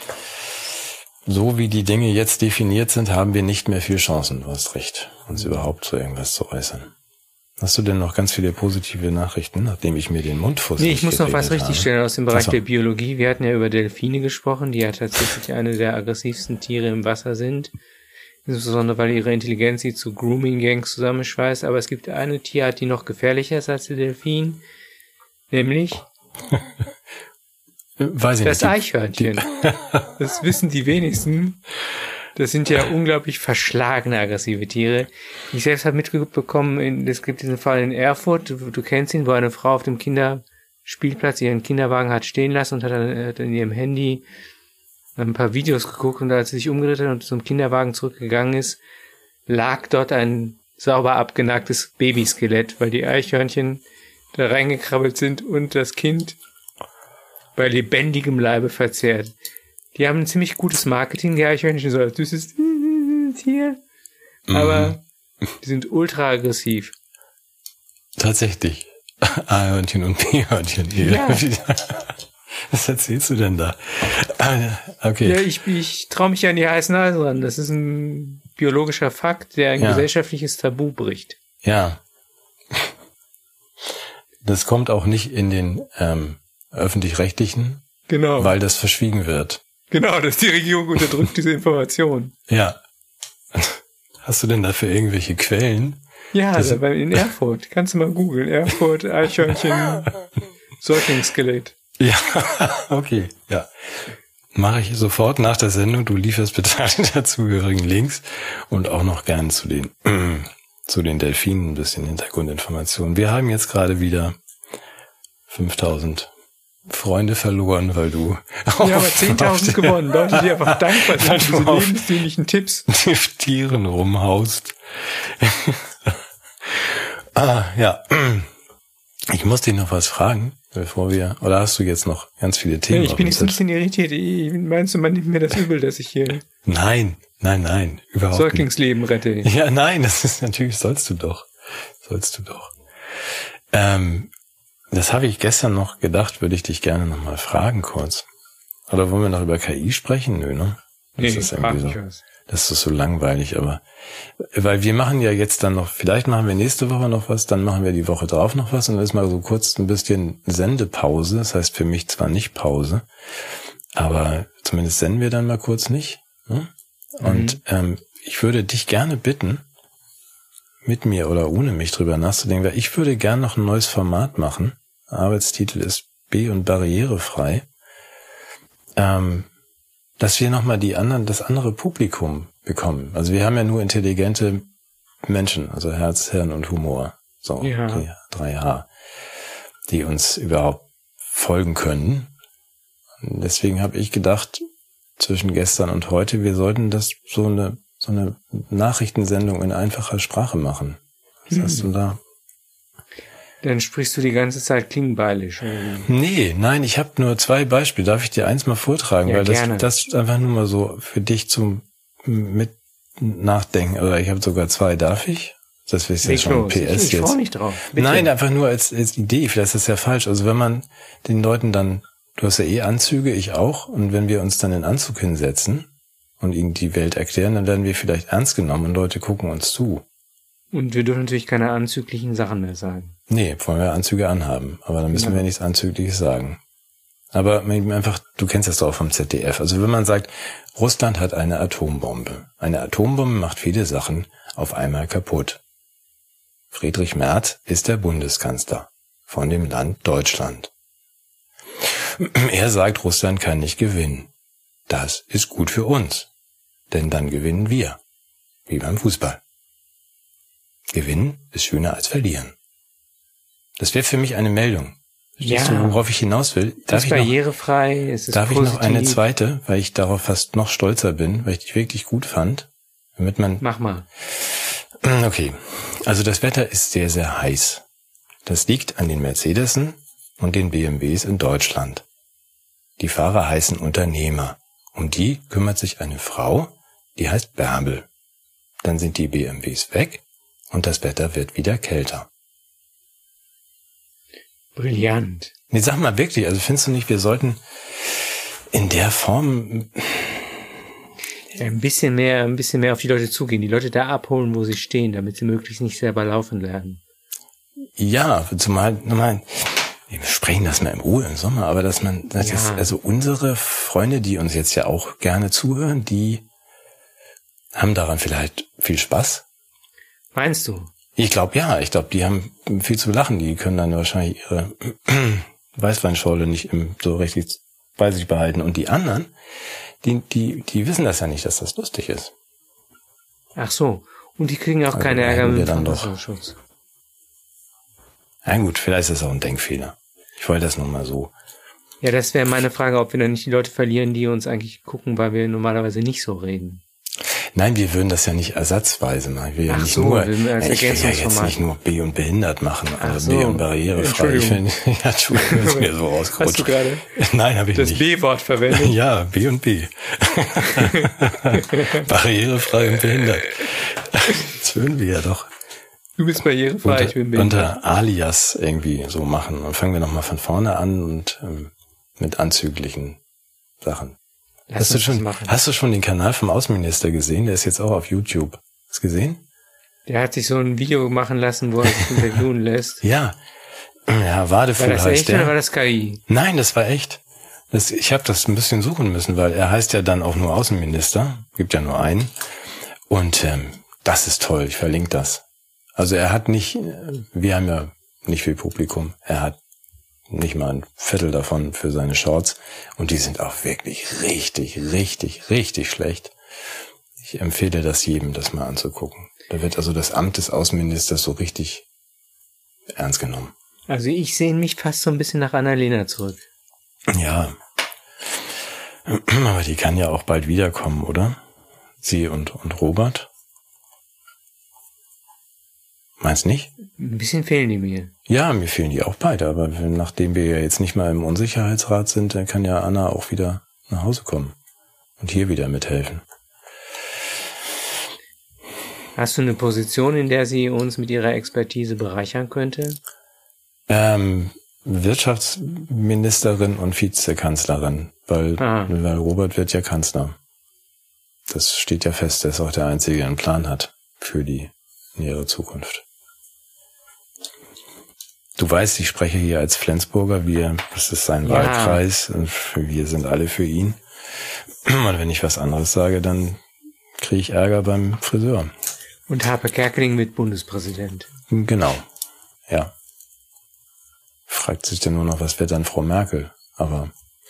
so wie die Dinge jetzt definiert sind, haben wir nicht mehr viel Chancen, du hast recht, uns überhaupt zu irgendwas zu äußern. Hast du denn noch ganz viele positive Nachrichten, nachdem ich mir den Mund fusselig Nee, ich muss noch was richtig stellen aus dem Bereich Ach so. der Biologie. Wir hatten ja über Delfine gesprochen, die ja tatsächlich eine der aggressivsten Tiere im Wasser sind. Insbesondere, weil ihre Intelligenz sie zu Grooming-Gangs zusammenschweißt. Aber es gibt eine Tierart, die noch gefährlicher ist als der Delfin. Nämlich Weiß ich das nicht. Eichhörnchen. Das wissen die wenigsten. Das sind ja unglaublich verschlagene, aggressive Tiere. Ich selbst habe mitbekommen, es gibt diesen Fall in Erfurt, du kennst ihn, wo eine Frau auf dem Kinderspielplatz ihren Kinderwagen hat stehen lassen und hat in ihrem Handy ein paar Videos geguckt, und als sie sich umgedreht hat und zum Kinderwagen zurückgegangen ist, lag dort ein sauber abgenagtes Babyskelett, weil die Eichhörnchen da reingekrabbelt sind und das Kind bei lebendigem Leibe verzehrt. Die haben ein ziemlich gutes Marketing, die Eichhörnchen, so als süßes Tier. Aber die sind ultra aggressiv. Tatsächlich. A-Hörnchen und B-Hörnchen hier. Ja. Was erzählst du denn da? Okay. Ja, ich traue mich ja an die heißen Eisen ran. Das ist ein biologischer Fakt, der ein gesellschaftliches Tabu bricht. Ja. Das kommt auch nicht in den öffentlich-rechtlichen, Genau. weil das verschwiegen wird. Genau, dass die Regierung unterdrückt diese Information. Ja. Hast du denn dafür irgendwelche Quellen? Ja, in Erfurt. Kannst du mal googeln. Erfurt, Eichhörnchen, Säuglingsskelett. Ja, okay, ja. Mache ich sofort nach der Sendung. Du lieferst bitte alle dazugehörigen Links und auch noch gern zu den Delfinen ein bisschen Hintergrundinformationen. Wir haben jetzt gerade wieder 5000 Freunde verloren, weil du... Ja, aber 10.000 gewonnen. Leute, die einfach dankbar sind für diese lebensdienlichen Tipps. Die Tieren rumhaust. Ja. Ich muss dich noch was fragen, bevor wir... Oder hast du jetzt noch ganz viele Themen? Ich bin jetzt ein bisschen irritiert. Meinst du, man nimmt mir das übel, dass ich hier Nein, überhaupt Säuglingsleben rette? Ja, nein, das ist natürlich, sollst du doch. Das habe ich gestern noch gedacht, würde ich dich gerne noch mal fragen kurz. Oder wollen wir noch über KI sprechen? Nö, ne? Das ist irgendwie so. Das ist so langweilig, aber weil wir machen ja jetzt dann noch, vielleicht machen wir nächste Woche noch was, dann machen wir die Woche drauf noch was und dann ist mal so kurz ein bisschen Sendepause. Das heißt für mich zwar nicht Pause, aber zumindest senden wir dann mal kurz nicht. Ne? Und ich würde dich gerne bitten, mit mir oder ohne mich drüber nachzudenken, weil ich würde gerne noch ein neues Format machen. Arbeitstitel ist B- und barrierefrei. Dass wir nochmal das andere Publikum bekommen. Also wir haben ja nur intelligente Menschen, also Herz, Hirn und Humor. So, ja. Die 3H, die uns überhaupt folgen können. Und deswegen habe ich gedacht, zwischen gestern und heute, wir sollten das so eine Nachrichtensendung in einfacher Sprache machen. Was hast du da? Dann sprichst du die ganze Zeit klingbeilisch. Nein, ich habe nur 2 Beispiele. Darf ich dir eins mal vortragen? Ja, weil gerne. Das einfach nur mal so für dich zum mit Nachdenken. Oder ich habe sogar 2. Darf ich? Das ist ja schon PS jetzt. Ich freue mich drauf. Bitte. Nein, einfach nur als Idee. Vielleicht ist das ja falsch. Also wenn man den Leuten dann, du hast ja Anzüge, ich auch. Und wenn wir uns dann in Anzug hinsetzen und ihnen die Welt erklären, dann werden wir vielleicht ernst genommen und Leute gucken uns zu. Und wir dürfen natürlich keine anzüglichen Sachen mehr sagen. Nee, wollen wir Anzüge anhaben. Aber dann müssen wir nichts Anzügliches sagen. Aber einfach, du kennst das doch auch vom ZDF. Also wenn man sagt, Russland hat eine Atombombe. Eine Atombombe macht viele Sachen auf einmal kaputt. Friedrich Merz ist der Bundeskanzler von dem Land Deutschland. Er sagt, Russland kann nicht gewinnen. Das ist gut für uns. Denn dann gewinnen wir. Wie beim Fußball. Gewinnen ist schöner als verlieren. Das wäre für mich eine Meldung. Verstehst du, worauf ich hinaus will? Das ist barrierefrei, es ist Darf positiv. ich noch eine zweite, weil ich darauf fast noch stolzer bin, weil ich dich wirklich gut fand? Mach mal. Okay, also das Wetter ist sehr, sehr heiß. Das liegt an den Mercedesen und den BMWs in Deutschland. Die Fahrer heißen Unternehmer. Um die kümmert sich eine Frau, die heißt Bärbel. Dann sind die BMWs weg und das Wetter wird wieder kälter. Brillant. Nee, sag mal wirklich, also findest du nicht, wir sollten in der Form ein bisschen mehr auf die Leute zugehen, die Leute da abholen, wo sie stehen, damit sie möglichst nicht selber laufen lernen. Ja, zumal, nochmal, wir sprechen das mal in Ruhe im Sommer, aber dass jetzt, also unsere Freunde, die uns jetzt ja auch gerne zuhören, die haben daran vielleicht viel Spaß. Meinst du? Ich glaube, die haben viel zu lachen, die können dann wahrscheinlich ihre Weißweinschorle nicht so richtig bei sich behalten. Und die anderen, die wissen das ja nicht, dass das lustig ist. Ach so. Und die kriegen auch keine Ärger mit dem Verfassungsschutz. Ja gut, vielleicht ist das auch ein Denkfehler. Ich wollte das nur mal so. Ja, das wäre meine Frage, ob wir dann nicht die Leute verlieren, die uns eigentlich gucken, weil wir normalerweise nicht so reden. Nein, wir würden das ja nicht ersatzweise machen. Ich will ja nicht jetzt nicht nur B und behindert machen, also B und barrierefrei. Entschuldigung, ist mir so rausgerutscht. Hast du gerade Nein, habe ich das nicht. B-Wort verwendet? Ja, B und B. Barrierefrei und behindert. Das würden wir ja doch. Du bist barrierefrei, ich bin behindert. Unter Alias irgendwie so machen. Dann fangen wir nochmal von vorne an und mit anzüglichen Sachen. Hast du schon den Kanal vom Außenminister gesehen? Der ist jetzt auch auf YouTube. Hast du gesehen? Der hat sich so ein Video machen lassen, wo er sich interviewen lässt. Ja, Wadefuhl heißt der. War das echt oder war das KI? Nein, das war echt. Ich habe das ein bisschen suchen müssen, weil er heißt ja dann auch nur Außenminister. Gibt ja nur einen. Und das ist toll, ich verlinke das. Also er hat nicht, wir haben ja nicht viel Publikum, er hat nicht mal ein Viertel davon für seine Shorts und die sind auch wirklich richtig, richtig, richtig schlecht. Ich empfehle das jedem, das mal anzugucken. Da wird also das Amt des Außenministers so richtig ernst genommen. Also ich sehne mich fast so ein bisschen nach Annalena zurück. Ja, aber die kann ja auch bald wiederkommen, oder? Sie und Robert. Meinst nicht? Ein bisschen fehlen die mir. Ja, mir fehlen die auch beide, aber nachdem wir ja jetzt nicht mal im Unsicherheitsrat sind, dann kann ja Anna auch wieder nach Hause kommen und hier wieder mithelfen. Hast du eine Position, in der sie uns mit ihrer Expertise bereichern könnte? Wirtschaftsministerin und Vizekanzlerin, weil Robert wird ja Kanzler. Das steht ja fest, der ist auch der Einzige, der einen Plan hat für die nähere Zukunft. Du weißt, ich spreche hier als Flensburger, das ist sein Wahlkreis, und wir sind alle für ihn. Und wenn ich was anderes sage, dann kriege ich Ärger beim Friseur. Und Harpe Kerkeling wird Bundespräsident. Genau, ja. Fragt sich dann nur noch, was wird dann Frau Merkel? Aber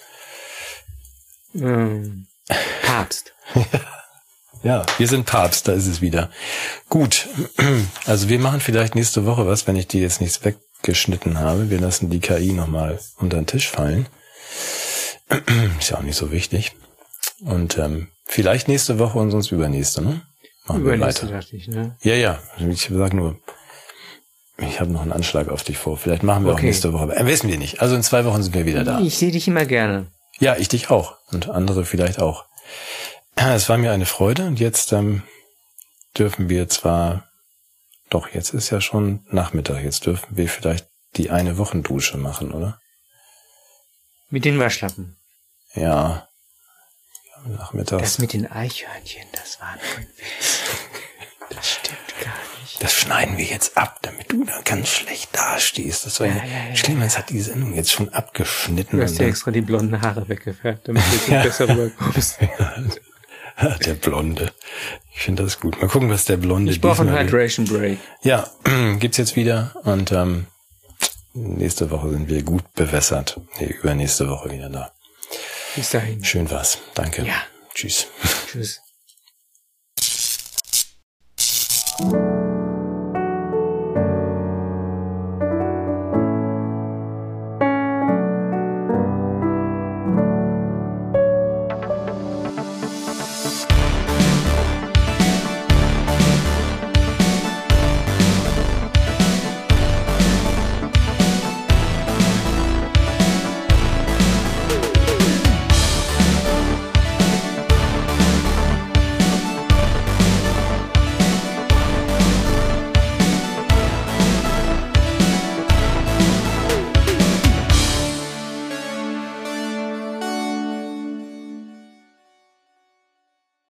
Papst. Ja, wir sind Papst, da ist es wieder. Gut, also wir machen vielleicht nächste Woche was, wenn ich dir jetzt nichts weggeschnitten habe. Wir lassen die KI nochmal unter den Tisch fallen. Ist ja auch nicht so wichtig. Und vielleicht nächste Woche und sonst übernächste, ne? Machen übernächste, wir weiter. dachte ich, ne? Ja. Ich sage nur, ich habe noch einen Anschlag auf dich vor. Vielleicht machen wir auch nächste Woche. Wissen wir nicht. Also in 2 Wochen sind wir wieder da. Ich sehe dich immer gerne. Ja, ich dich auch. Und andere vielleicht auch. Es war mir eine Freude und jetzt dürfen wir jetzt ist ja schon Nachmittag, jetzt dürfen wir vielleicht die eine Wochendusche machen, oder? Mit den Waschlappen. Ja, nachmittags. Das mit den Eichhörnchen, das war ein Witz. Das stimmt gar nicht. Das schneiden wir jetzt ab, damit du da ganz schlecht dastehst. Das war Schlimmers hat die Sendung jetzt schon abgeschnitten. Du hast dir extra die blonden Haare weggefärbt, damit du jetzt besser rüberkommst. Der Blonde. Ich finde das gut. Mal gucken, was der Blonde Ich brauche einen Hydration Break. Ja, gibt's jetzt wieder. Und nächste Woche sind wir gut bewässert. Übernächste Woche wieder da. Bis dahin. Schön war's. Danke. Ja. Tschüss. Tschüss.